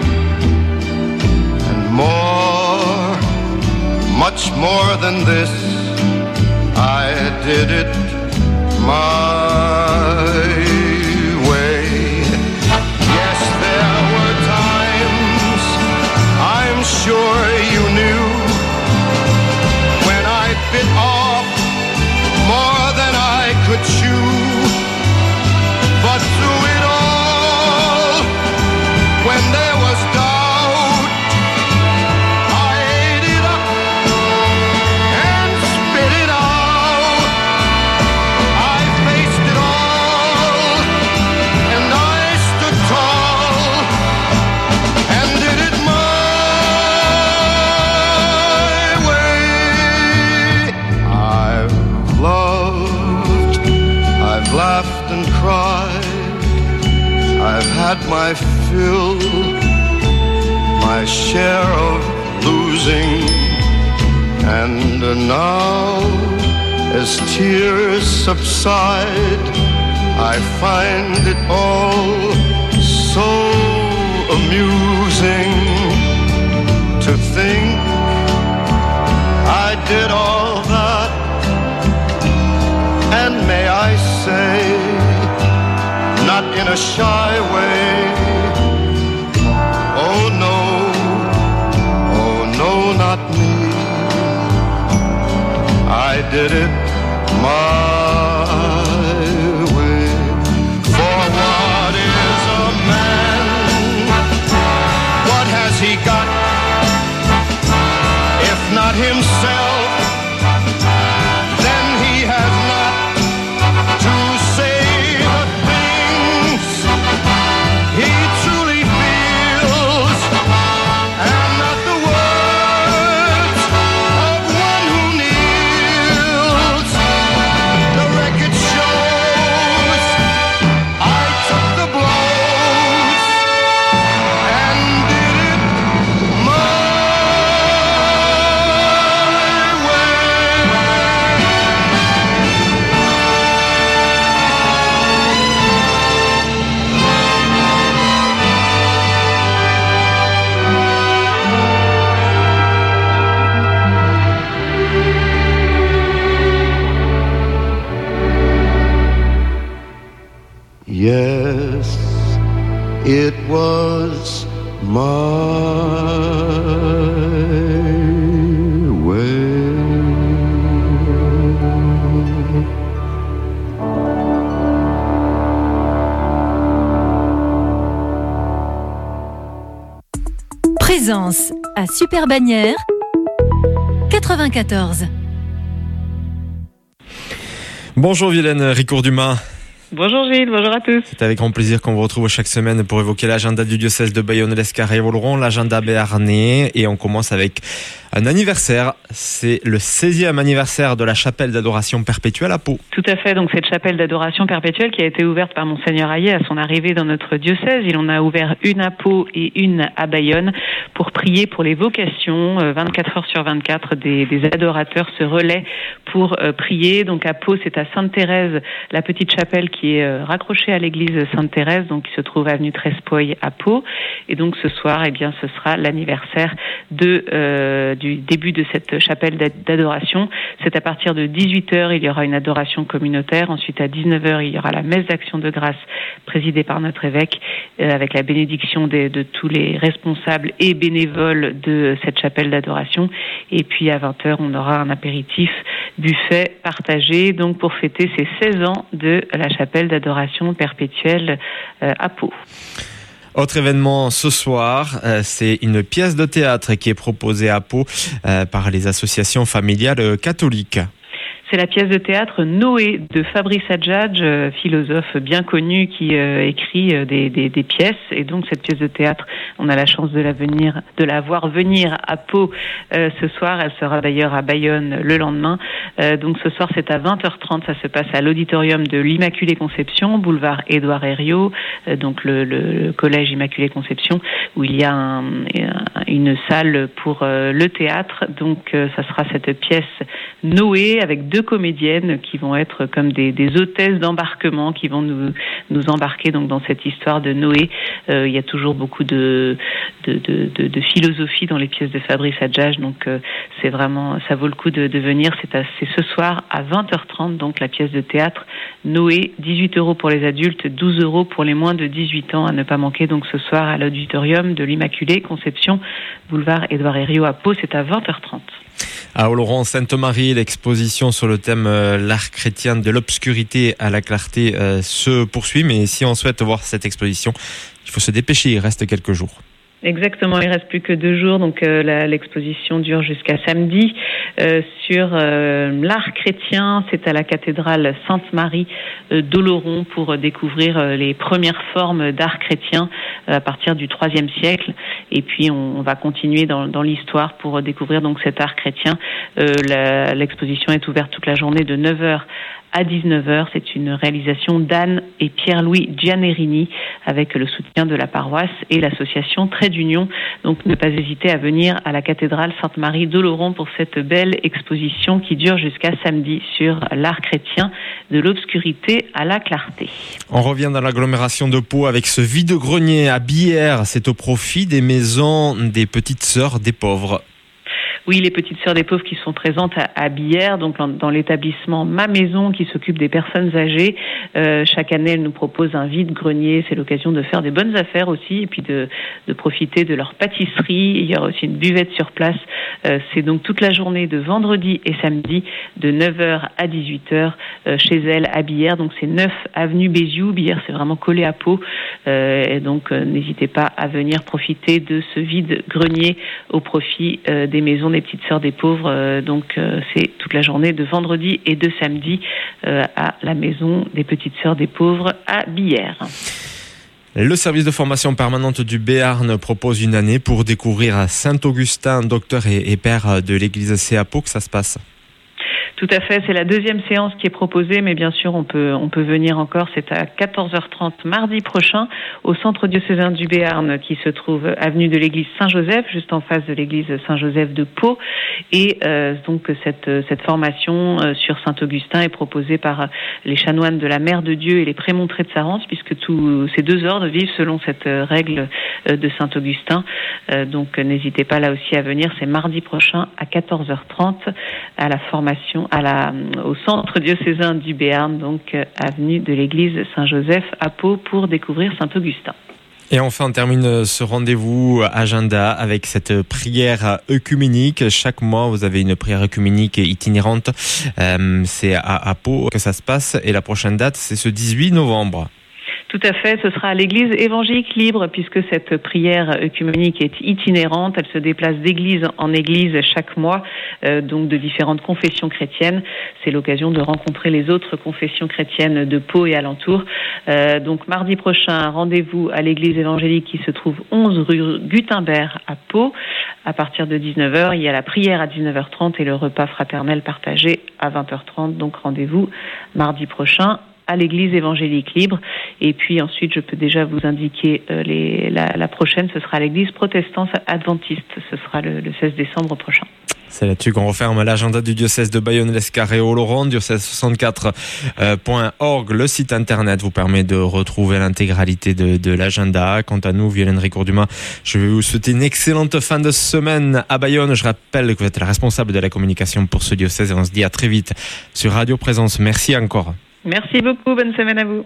and more, much more than this, I did it my way. Yes, there were times, I'm sure you knew, when I bit off more than I could chew. But through it all, when there was doubt, I ate it up and spit it out. I faced it all, and I stood tall and did it my way. I've loved, I've laughed and cried, I've had my fill, my share of losing, and now as tears subside, I find it all so amusing to think I did all that, and may I say, not in a shy way, oh no, not me, I did it my way. For what is a man? What has he got, if not himself? Then he has not to say the things he truly feels, and not the words of one who kneels. The record shows I took the blows and did it my Yes, it was my Présence à Super-Bagnères, 94. Bonjour Violaine Ricourt-Dumas. Bonjour Gilles, bonjour à tous. C'est avec grand plaisir qu'on vous retrouve chaque semaine pour évoquer l'agenda du diocèse de Bayonne-Lescar et Oloron, l'agenda béarnais. Et on commence avec un anniversaire. C'est le 16e anniversaire de la chapelle d'adoration perpétuelle à Pau. Tout à fait, donc cette chapelle d'adoration perpétuelle qui a été ouverte par Monseigneur Hayet à son arrivée dans notre diocèse. Il en a ouvert une à Pau et une à Bayonne pour prier pour les vocations. 24 heures sur 24, des adorateurs se relaient pour prier. Donc à Pau, c'est à Sainte-Thérèse, la petite chapelle qui est raccrochée à l'église Sainte-Thérèse, donc qui se trouve avenue Trespoy à Pau. Et donc ce soir, eh bien, ce sera l'anniversaire du début de cette chapelle d'adoration. C'est à partir de 18h, il y aura une adoration communautaire. Ensuite, à 19h, il y aura la messe d'action de grâce présidée par notre évêque, avec la bénédiction de tous les responsables et bénévoles de cette chapelle d'adoration. Et puis à 20h, on aura un apéritif buffet partagé, donc pour fêter ces 16 ans de la chapelle d'adoration perpétuelle à Pau. Autre événement ce soir, c'est une pièce de théâtre qui est proposée à Pau par les associations familiales catholiques. C'est la pièce de théâtre Noé de Fabrice Adjadj, philosophe bien connu qui écrit des pièces. Et donc cette pièce de théâtre, on a la chance de la voir venir à Pau ce soir. Elle sera d'ailleurs à Bayonne le lendemain. Donc ce soir, c'est à 20h30. Ça se passe à l'auditorium de l'Immaculée Conception, boulevard Édouard Herriot, donc le collège Immaculée Conception, où il y a une salle pour le théâtre. Donc ça sera cette pièce Noé avec deux comédiennes qui vont être comme des hôtesses d'embarquement qui vont nous embarquer donc dans cette histoire de Noé. Il y a toujours beaucoup de philosophie dans les pièces de Fabrice Adjadj, donc c'est vraiment, ça vaut le coup de venir. C'est ce soir à 20h30, donc la pièce de théâtre Noé, 18€ pour les adultes, 12€ pour les moins de 18 ans, à ne pas manquer donc ce soir à l'auditorium de l'Immaculée Conception, boulevard Édouard Herriot à Pau. C'est à 20h30. À Oloron, Sainte-Marie, l'exposition sur le thème l'art chrétien de l'obscurité à la clarté se poursuit. Mais si on souhaite voir cette exposition, il faut se dépêcher, il reste quelques jours. Exactement, il reste plus que 2 jours, donc l'exposition dure jusqu'à samedi. Sur l'art chrétien, c'est à la cathédrale Sainte-Marie d'Oloron pour découvrir les premières formes d'art chrétien à partir du IIIe siècle. Et puis on va continuer dans l'histoire pour découvrir donc cet art chrétien. L'exposition est ouverte toute la journée de 9h à 19h. C'est une réalisation d'Anne et Pierre-Louis Giannerini avec le soutien de la paroisse et l'association Trait d'Union. Donc ne pas hésiter à venir à la cathédrale Sainte-Marie d'Oloron pour cette belle exposition qui dure jusqu'à samedi sur l'art chrétien de l'obscurité à la clarté. On revient dans l'agglomération de Pau avec ce vide-grenier à Billère. C'est au profit des maisons des petites sœurs des pauvres. Oui, les petites sœurs des pauvres qui sont présentes à Billère, donc dans l'établissement Ma Maison qui s'occupe des personnes âgées. Chaque année, elles nous proposent un vide-grenier. C'est l'occasion de faire des bonnes affaires aussi et puis de profiter de leur pâtisserie. Il y aura aussi une buvette sur place. C'est donc toute la journée de vendredi et samedi de 9h à 18h chez elles à Billère. Donc c'est 9 avenue Béziou. Billère, c'est vraiment collé à Pau. Et donc n'hésitez pas à venir profiter de ce vide-grenier au profit des maisons des petites sœurs des pauvres. Donc c'est toute la journée de vendredi et de samedi à la maison des petites sœurs des pauvres à Billère. Le service de formation permanente du Béarn propose une année pour découvrir à Saint-Augustin, docteur et père de l'église CA Pau. Que ça se passe? Tout à fait, c'est la deuxième séance qui est proposée, mais bien sûr on peut venir encore. C'est à 14h30 mardi prochain au centre diocésain du Béarn qui se trouve avenue de l'église Saint-Joseph, juste en face de l'église Saint-Joseph de Pau. Et donc cette formation sur Saint-Augustin est proposée par les chanoines de la Mère de Dieu et les prémontrés de Sarance, puisque tous ces deux ordres vivent selon cette règle de Saint-Augustin. Donc n'hésitez pas là aussi à venir, c'est mardi prochain à 14h30 à la formation au centre diocésain du Béarn, donc avenue de l'église Saint-Joseph à Pau pour découvrir Saint-Augustin. Et enfin, on termine ce rendez-vous agenda avec cette prière œcuménique. Chaque mois, vous avez une prière œcuménique itinérante. C'est à Pau que ça se passe et la prochaine date, c'est ce 18 novembre. Tout à fait, ce sera à l'église évangélique libre, puisque cette prière œcuménique est itinérante. Elle se déplace d'église en église chaque mois, donc de différentes confessions chrétiennes. C'est l'occasion de rencontrer les autres confessions chrétiennes de Pau et alentours. Donc mardi prochain, rendez-vous à l'église évangélique qui se trouve 11 rue Gutenberg à Pau. À partir de 19h, il y a la prière à 19h30 et le repas fraternel partagé à 20h30. Donc rendez-vous mardi prochain à l'église évangélique libre. Et puis ensuite, je peux déjà vous indiquer la prochaine, ce sera à l'église protestante adventiste. Ce sera le 16 décembre prochain. C'est là-dessus qu'on referme l'agenda du diocèse de Bayonne-l'Escar et Oloron. diocèse64.org, le site internet vous permet de retrouver l'intégralité de l'agenda. Quant à nous, Violaine Ricourt-Dumas, je vais vous souhaiter une excellente fin de semaine à Bayonne. Je rappelle que vous êtes la responsable de la communication pour ce diocèse et on se dit à très vite sur Radio Présence. Merci encore. Merci beaucoup, bonne semaine à vous.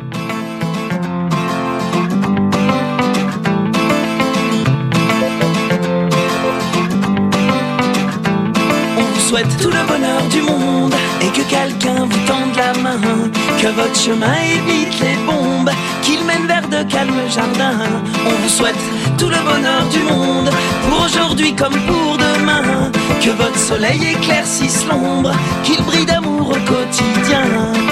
Souhaite tout le bonheur du monde et que quelqu'un vous tende la main, que votre chemin évite les bombes, qu'il mène vers de calmes jardins. On vous souhaite tout le bonheur du monde, pour aujourd'hui comme pour demain, que votre soleil éclaircisse l'ombre, qu'il brille d'amour au quotidien.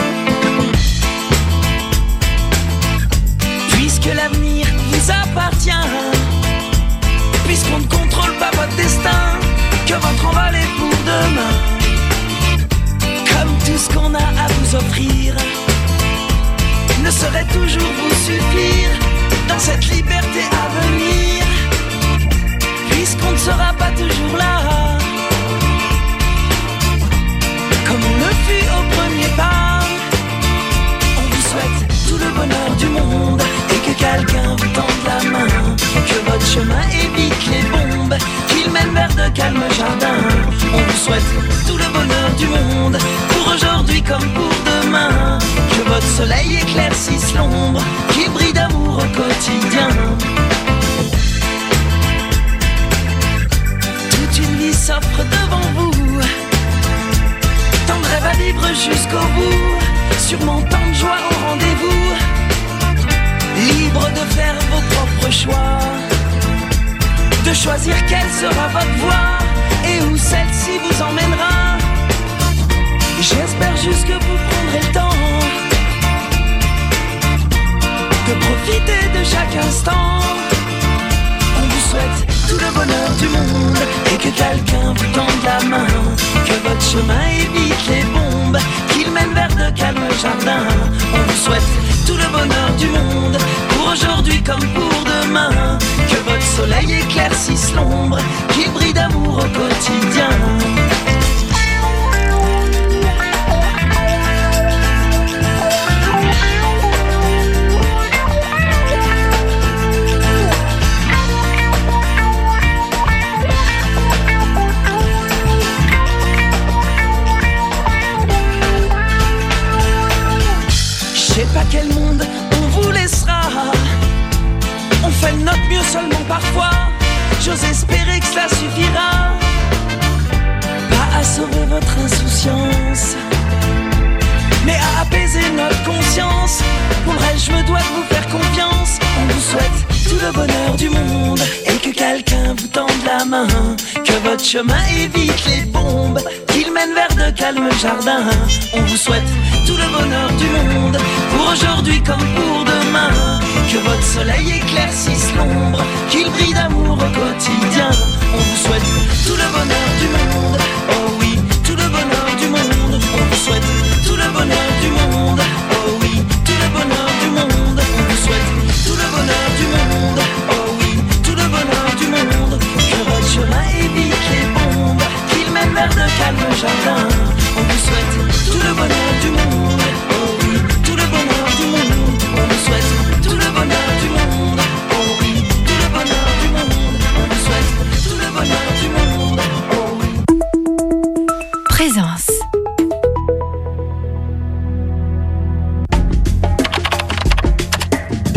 Puisque l'avenir vous appartient, puisqu'on ne contrôle pas votre destin, que votre envol est pour demain. Comme tout ce qu'on a à vous offrir ne saurait toujours vous suffire dans cette liberté à venir, puisqu'on ne sera pas toujours là comme on le fut au premier pas. On vous souhaite tout le bonheur du monde et que quelqu'un vous tende la main, que votre chemin évite les bombes, qu'il mène vers de calmes jardins. On vous souhaite tout le bonheur du monde, pour aujourd'hui comme pour demain, que votre soleil éclaircisse l'ombre, qu'il brille d'amour au quotidien. Toute une vie s'offre devant vous, tant de rêves à vivre jusqu'au bout, sûrement tant de joie au rendez-vous, libre de faire vos propres choix, de choisir quelle sera votre voie et où celle-ci vous emmènera. J'espère juste que vous prendrez le temps de profiter de chaque instant. On vous souhaite tout le bonheur du monde et que quelqu'un vous tende la main, que votre chemin évite les bombes, qu'il mène vers de calmes jardins. On vous souhaite tout le bonheur du monde, pour aujourd'hui comme pour demain, que votre soleil éclaircisse l'ombre, qu'il brille d'amour au quotidien. Je sais pas quel monde on vous laissera, on fait de notre mieux seulement parfois. J'ose espérer que cela suffira, pas à sauver votre insouciance, mais à apaiser notre conscience. Pour le reste, je me dois de vous faire confiance. On vous souhaite tout le bonheur du monde et que quelqu'un vous tende la main, que votre chemin évite les bombes, qu'il mène vers de calmes jardins. On vous souhaite tout le bonheur du monde, pour aujourd'hui comme pour demain, que votre soleil éclaircisse l'ombre, qu'il brille d'amour au quotidien. On vous souhaite tout le bonheur du monde, oh oui, tout le bonheur du monde. On vous souhaite tout le bonheur du monde, oh oui, tout le bonheur du monde. On vous souhaite tout le bonheur du monde, oh oui, tout le bonheur du monde. Que votre chemin évite les bombes, qu'il mène vers de calmes jardins. On vous souhaite tout le bonheur du monde, oh oui, tout le bonheur du monde. On vous souhaite tout le bonheur du monde, oh oui, tout le bonheur du monde. On vous souhaite tout le bonheur du monde.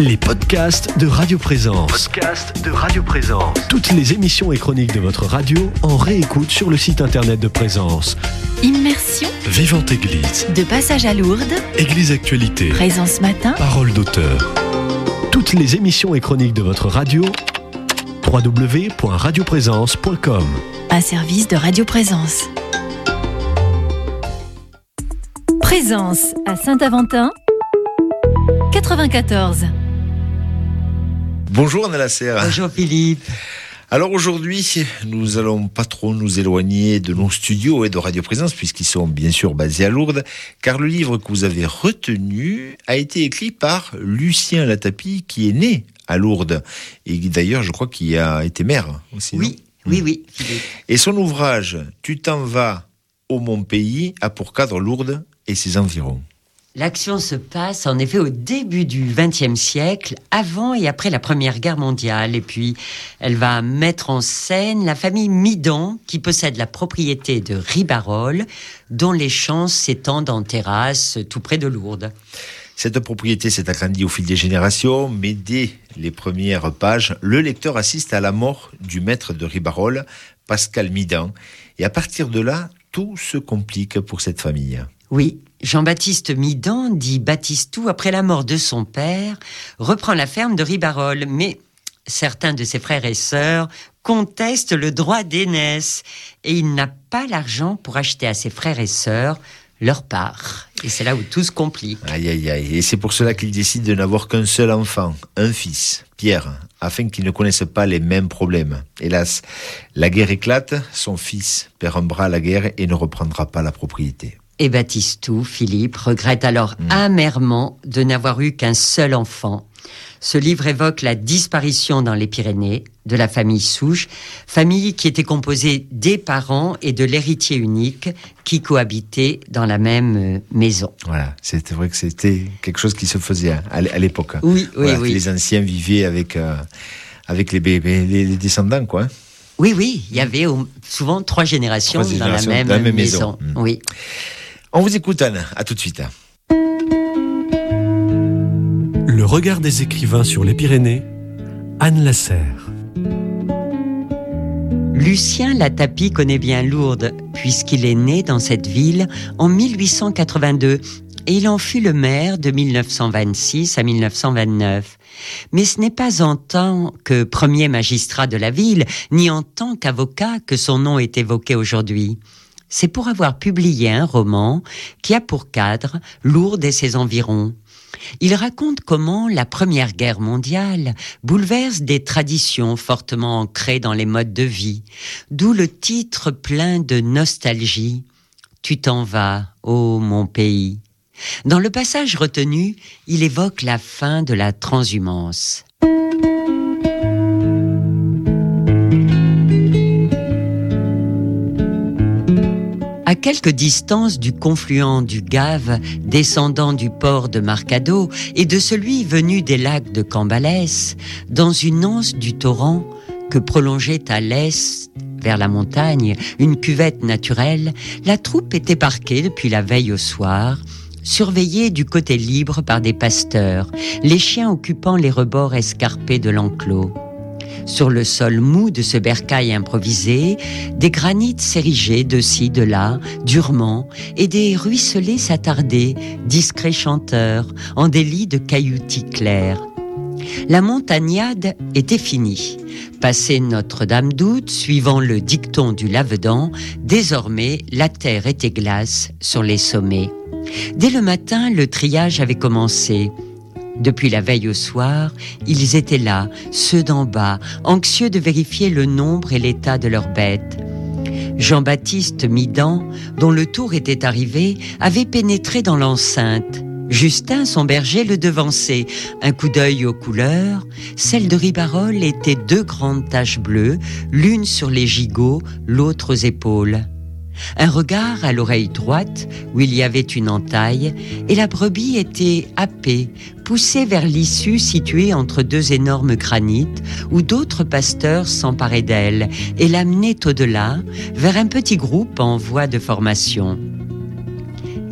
Les podcasts de Radio Présence. Toutes les émissions et chroniques de votre radio en réécoute sur le site internet de Présence. Immersion. Vivante Église. De passage à Lourdes. Église Actualité. Présence matin. Parole d'auteur. Toutes les émissions et chroniques de votre radio. www.radioprésence.com. Un service de Radio Présence. Présence à Saint-Aventin. 94. Bonjour Anna Lasserre. Bonjour Philippe. Alors aujourd'hui, nous allons pas trop nous éloigner de nos studios et de Radio Présence, puisqu'ils sont bien sûr basés à Lourdes, car le livre que vous avez retenu a été écrit par Lucien Latapy, qui est né à Lourdes, et d'ailleurs je crois qu'il a été maire aussi. Oui, oui. Et son ouvrage « Tu t'en vas au mon pays » a pour cadre Lourdes et ses environs. L'action se passe en effet au début du XXe siècle, avant et après la Première Guerre mondiale. Et puis, elle va mettre en scène la famille Midon, qui possède la propriété de Ribarol, dont les champs s'étendent en terrasse tout près de Lourdes. Cette propriété s'est agrandie au fil des générations, mais dès les premières pages, le lecteur assiste à la mort du maître de Ribarol, Pascal Midon. Et à partir de là, tout se complique pour cette famille. Oui, Jean-Baptiste Midon, dit Baptistou, après la mort de son père, reprend la ferme de Ribarol. Mais certains de ses frères et sœurs contestent le droit d'aînesse. Et il n'a pas l'argent pour acheter à ses frères et sœurs leur part. Et c'est là où tout se complique. Aïe. Et c'est pour cela qu'il décide de n'avoir qu'un seul enfant, un fils, Pierre, afin qu'il ne connaisse pas les mêmes problèmes. Hélas, la guerre éclate, son fils perd un bras à la guerre et ne reprendra pas la propriété. Et Baptistou, Philippe, regrette alors amèrement de n'avoir eu qu'un seul enfant. Ce livre évoque la disparition dans les Pyrénées de la famille Souche, famille qui était composée des parents et de l'héritier unique qui cohabitaient dans la même maison. Voilà, c'était vrai que c'était quelque chose qui se faisait à l'époque. Oui. Les anciens vivaient avec les descendants, quoi. Oui, il y avait souvent trois générations dans la même maison. Oui. On vous écoute, Anne. À tout de suite. Le regard des écrivains sur les Pyrénées, Anne Lasserre. Lucien Latapy connaît bien Lourdes, puisqu'il est né dans cette ville en 1882 et il en fut le maire de 1926 à 1929. Mais ce n'est pas en tant que premier magistrat de la ville, ni en tant qu'avocat que son nom est évoqué aujourd'hui. C'est pour avoir publié un roman qui a pour cadre Lourdes et ses environs. Il raconte comment la Première Guerre mondiale bouleverse des traditions fortement ancrées dans les modes de vie, d'où le titre plein de nostalgie « Tu t'en vas, ô mon pays ». Dans le passage retenu, il évoque la fin de la transhumance. À quelque distance du confluent du Gave, descendant du port de Marcado, et de celui venu des lacs de Cambalès, dans une anse du torrent que prolongeait à l'est, vers la montagne, une cuvette naturelle, la troupe était parquée depuis la veille au soir, surveillée du côté libre par des pasteurs, les chiens occupant les rebords escarpés de l'enclos. Sur le sol mou de ce bercail improvisé, des granits s'érigeaient de ci, de là, durement, et des ruisselets s'attardaient, discrets chanteurs, en des lits de cailloutis clairs. La montagnade était finie. Passé Notre-Dame d'Août, suivant le dicton du Lavedan, désormais la terre était glace sur les sommets. Dès le matin, le triage avait commencé. Depuis la veille au soir, ils étaient là, ceux d'en bas, anxieux de vérifier le nombre et l'état de leurs bêtes. Jean-Baptiste Midon, dont le tour était arrivé, avait pénétré dans l'enceinte. Justin, son berger, le devançait. Un coup d'œil aux couleurs. Celle de Ribarol était 2 grandes taches bleues, l'une sur les gigots, l'autre aux épaules. Un regard à l'oreille droite, où il y avait une entaille, et la brebis était happée, poussée vers l'issue située entre 2 énormes granites, où d'autres pasteurs s'emparaient d'elle et l'amenaient au-delà, vers un petit groupe en voie de formation.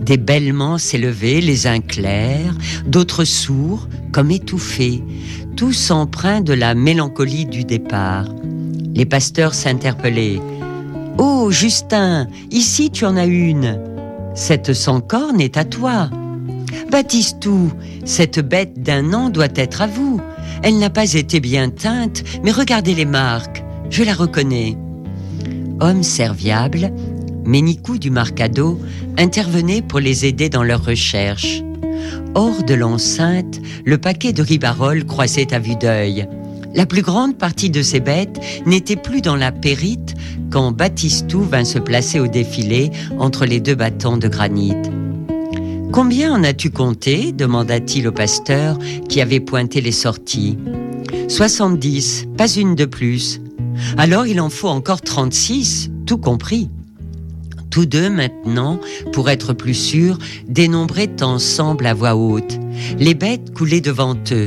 Des bêlements s'élevaient, les uns clairs, d'autres sourds, comme étouffés, tous empreints de la mélancolie du départ. Les pasteurs s'interpellaient. « Oh, Justin, ici tu en as une. Cette sans corne est à toi. Baptistou, cette bête d'un an doit être à vous. Elle n'a pas été bien teinte, mais regardez les marques, je la reconnais. » Homme serviable, Ménicou du Marcado intervenait pour les aider dans leurs recherches. Hors de l'enceinte, le paquet de ribarole croissait à vue d'œil. La plus grande partie de ces bêtes n'était plus dans la périte quand Baptistou vint se placer au défilé entre les deux battants de granit. « Combien en as-tu compté » demanda-t-il au pasteur qui avait pointé les sorties. « 70, pas une de plus. »« Alors il en faut encore 36, tout compris. » Tous deux, maintenant, pour être plus sûrs, dénombraient ensemble à voix haute. Les bêtes coulaient devant eux.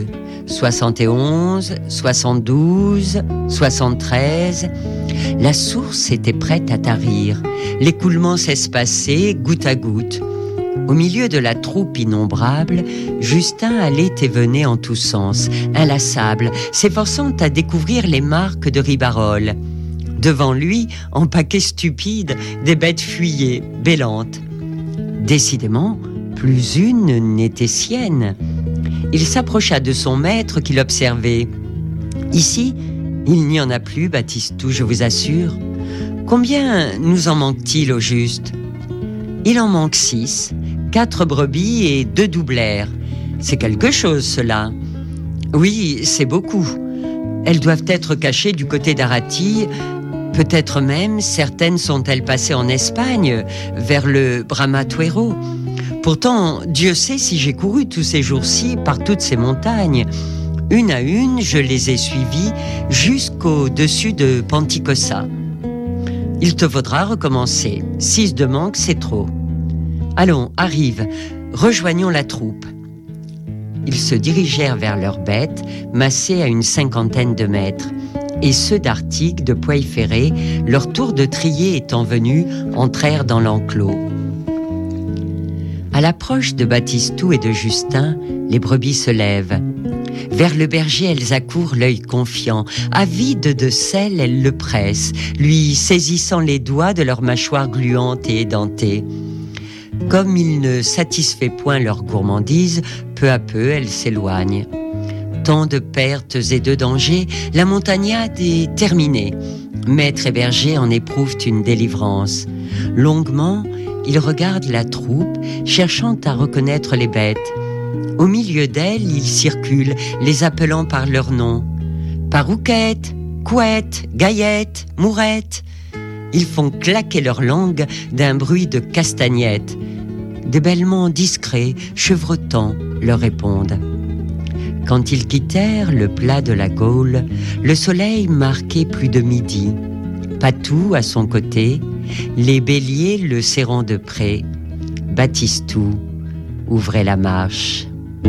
71, 72, 73. La source était prête à tarir. L'écoulement s'espaçait goutte à goutte. Au milieu de la troupe innombrable, Justin allait et venait en tous sens, inlassable, s'efforçant à découvrir les marques de ribarole. Devant lui, en paquet stupide, des bêtes fuyaient, bêlantes. Décidément, plus une n'était sienne. Il s'approcha de son maître qui l'observait. « Ici, il n'y en a plus, Baptistou, je vous assure. Combien nous en manque-t-il au juste ?»« Il en manque 6, 4 brebis et 2 doublères. C'est quelque chose, cela. »« Oui, c'est beaucoup. Elles doivent être cachées du côté d'Araty. Peut-être même, certaines sont-elles passées en Espagne, vers le Bramatuero. Pourtant, Dieu sait si j'ai couru tous ces jours-ci par toutes ces montagnes. Une à une, je les ai suivies jusqu'au-dessus de Panticosa. Il te faudra recommencer. 6 de manque, c'est trop. Allons, arrive, rejoignons la troupe. » Ils se dirigèrent vers leurs bêtes, massées à une 50aine de mètres. Et ceux d'Artigues, de Poix-Ferré, leur tour de trier étant venu, entrèrent dans l'enclos. À l'approche de Baptistou et de Justin, les brebis se lèvent. Vers le berger, elles accourent l'œil confiant. Avides de sel, elles le pressent, lui saisissant les doigts de leur mâchoire gluante et édentée. Comme il ne satisfait point leur gourmandise, peu à peu, elles s'éloignent. Tant de pertes et de dangers, la montagnade est terminée. Maître et berger en éprouvent une délivrance. Longuement, ils regardent la troupe, cherchant à reconnaître les bêtes. Au milieu d'elles, ils circulent, les appelant par leur nom. Parouquette, Couette, Gaillette, Mourette. Ils font claquer leur langue d'un bruit de castagnettes. Des bêlements discrets, chevrotants, leur répondent. Quand ils quittèrent le plat de la Gaule, le soleil marquait plus de midi. Patou à son côté, les béliers le serrant de près. Baptistou ouvrait la marche.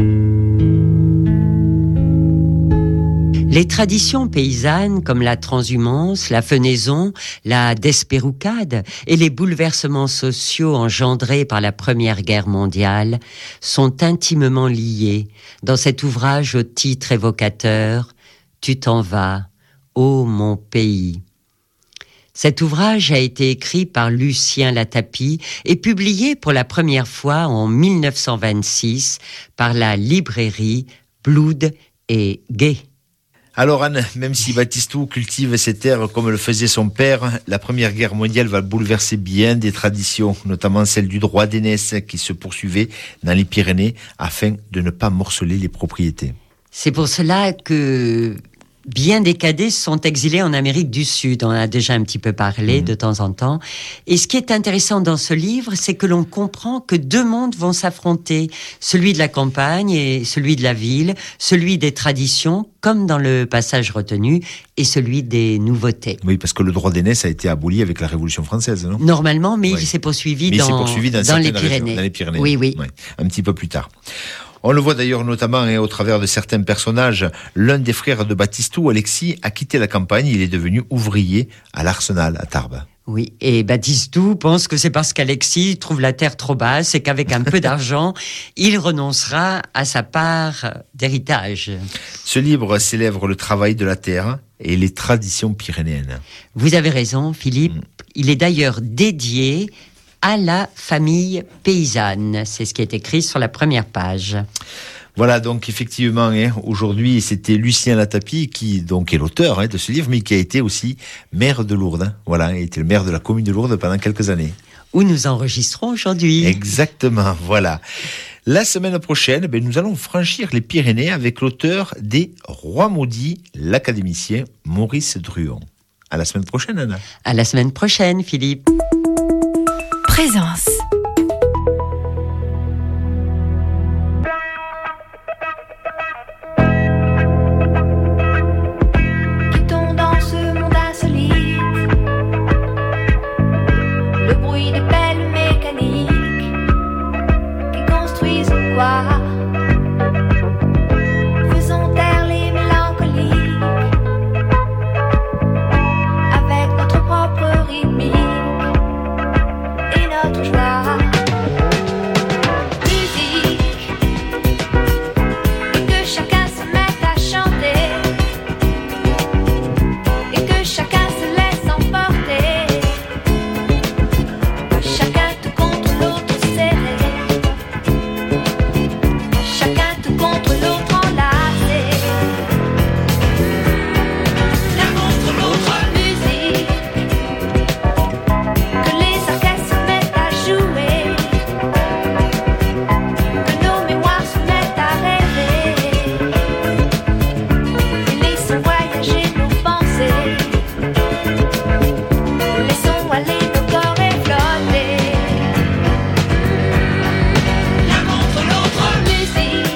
Les traditions paysannes comme la transhumance, la fenaison, la desperoucade et les bouleversements sociaux engendrés par la Première Guerre mondiale sont intimement liés dans cet ouvrage au titre évocateur « Tu t'en vas, ô mon pays ». Cet ouvrage a été écrit par Lucien Latapie et publié pour la première fois en 1926 par la librairie Blood et Gay. Alors Anne, même si Baptistou cultive ses terres comme le faisait son père, la Première Guerre mondiale va bouleverser bien des traditions, notamment celle du droit d'aînesse qui se poursuivait dans les Pyrénées afin de ne pas morceler les propriétés. C'est pour cela que bien des cadets sont exilés en Amérique du Sud. On a déjà un petit peu parlé de temps en temps. Et ce qui est intéressant dans ce livre, c'est que l'on comprend que deux mondes vont s'affronter. Celui de la campagne et celui de la ville, celui des traditions, comme dans le passage retenu, et celui des nouveautés. Oui, parce que le droit d'aînesse a été aboli avec la Révolution française, non ? Normalement, mais il s'est poursuivi dans les Pyrénées. Dans les Pyrénées. Oui, oui. Un petit peu plus tard. On le voit d'ailleurs notamment au travers de certains personnages. L'un des frères de Baptistou, Alexis, a quitté la campagne. Il est devenu ouvrier à l'Arsenal, à Tarbes. Oui, et Baptiste Doux pense que c'est parce qu'Alexis trouve la terre trop basse et qu'avec un peu d'argent, il renoncera à sa part d'héritage. Ce livre célèbre le travail de la terre et les traditions pyrénéennes. Vous avez raison, Philippe. Il est d'ailleurs dédié à la famille paysanne. C'est ce qui est écrit sur la première page. Voilà, donc effectivement, aujourd'hui, c'était Lucien Latapie qui donc est l'auteur de ce livre, mais qui a été aussi maire de Lourdes. Voilà, il était le maire de la commune de Lourdes pendant quelques années. Où nous enregistrons aujourd'hui. Exactement, voilà. La semaine prochaine, nous allons franchir les Pyrénées avec l'auteur des Rois maudits, l'académicien Maurice Druon. À la semaine prochaine, Anna. À la semaine prochaine, Philippe. Présence. Faisons taire les mélancoliques avec notre propre rythmique et notre joie. Musique, et que chacun se mette à chanter, et que chacun se laisse emporter, chacun tout contre l'autre serré. Contre l'autre enlacé, l'un contre l'autre musique, que les orchestres se mettent à jouer, que nos mémoires se mettent à rêver, et laissons voyager nos pensées, laissons aller nos corps et flotter, l'un contre l'autre musique.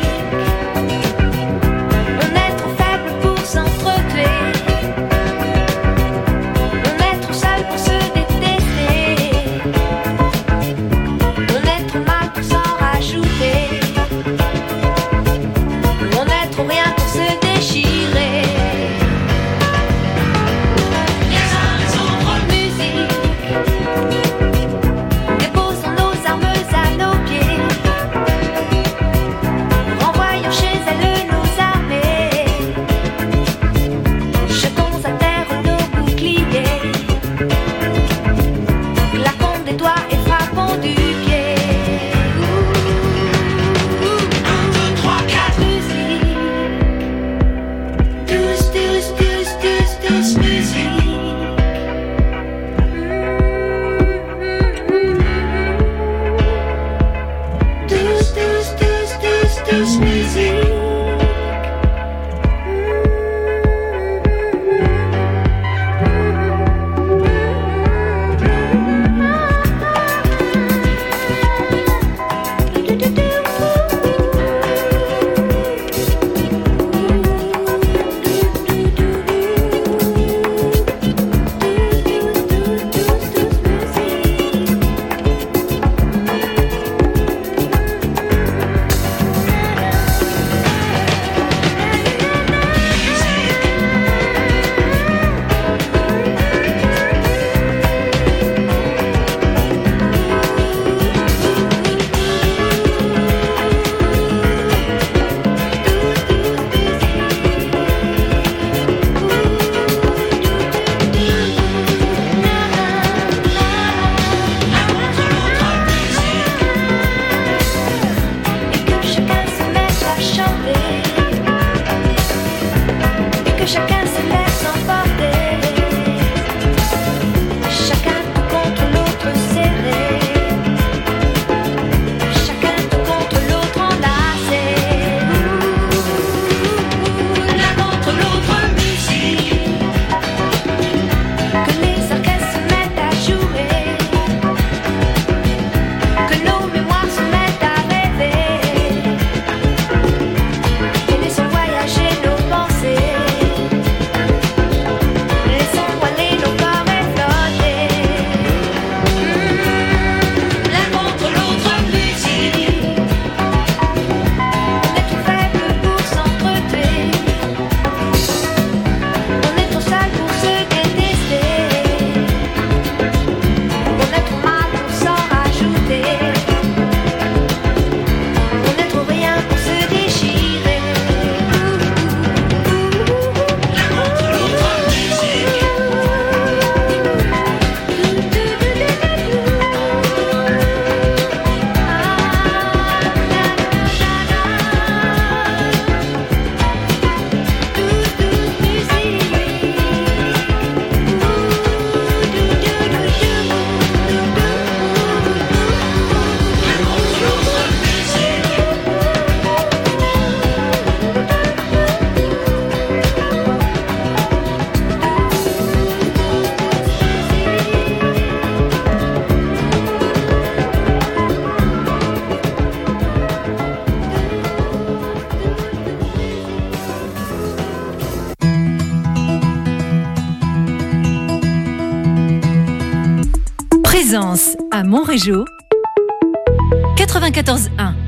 Présence à Montrégeau 94.1.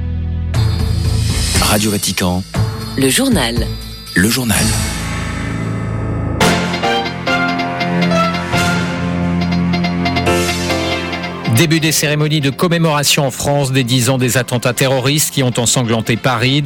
Radio Vatican. Le journal. Le journal. Début des cérémonies de commémoration en France des 10 ans des attentats terroristes qui ont ensanglanté Paris.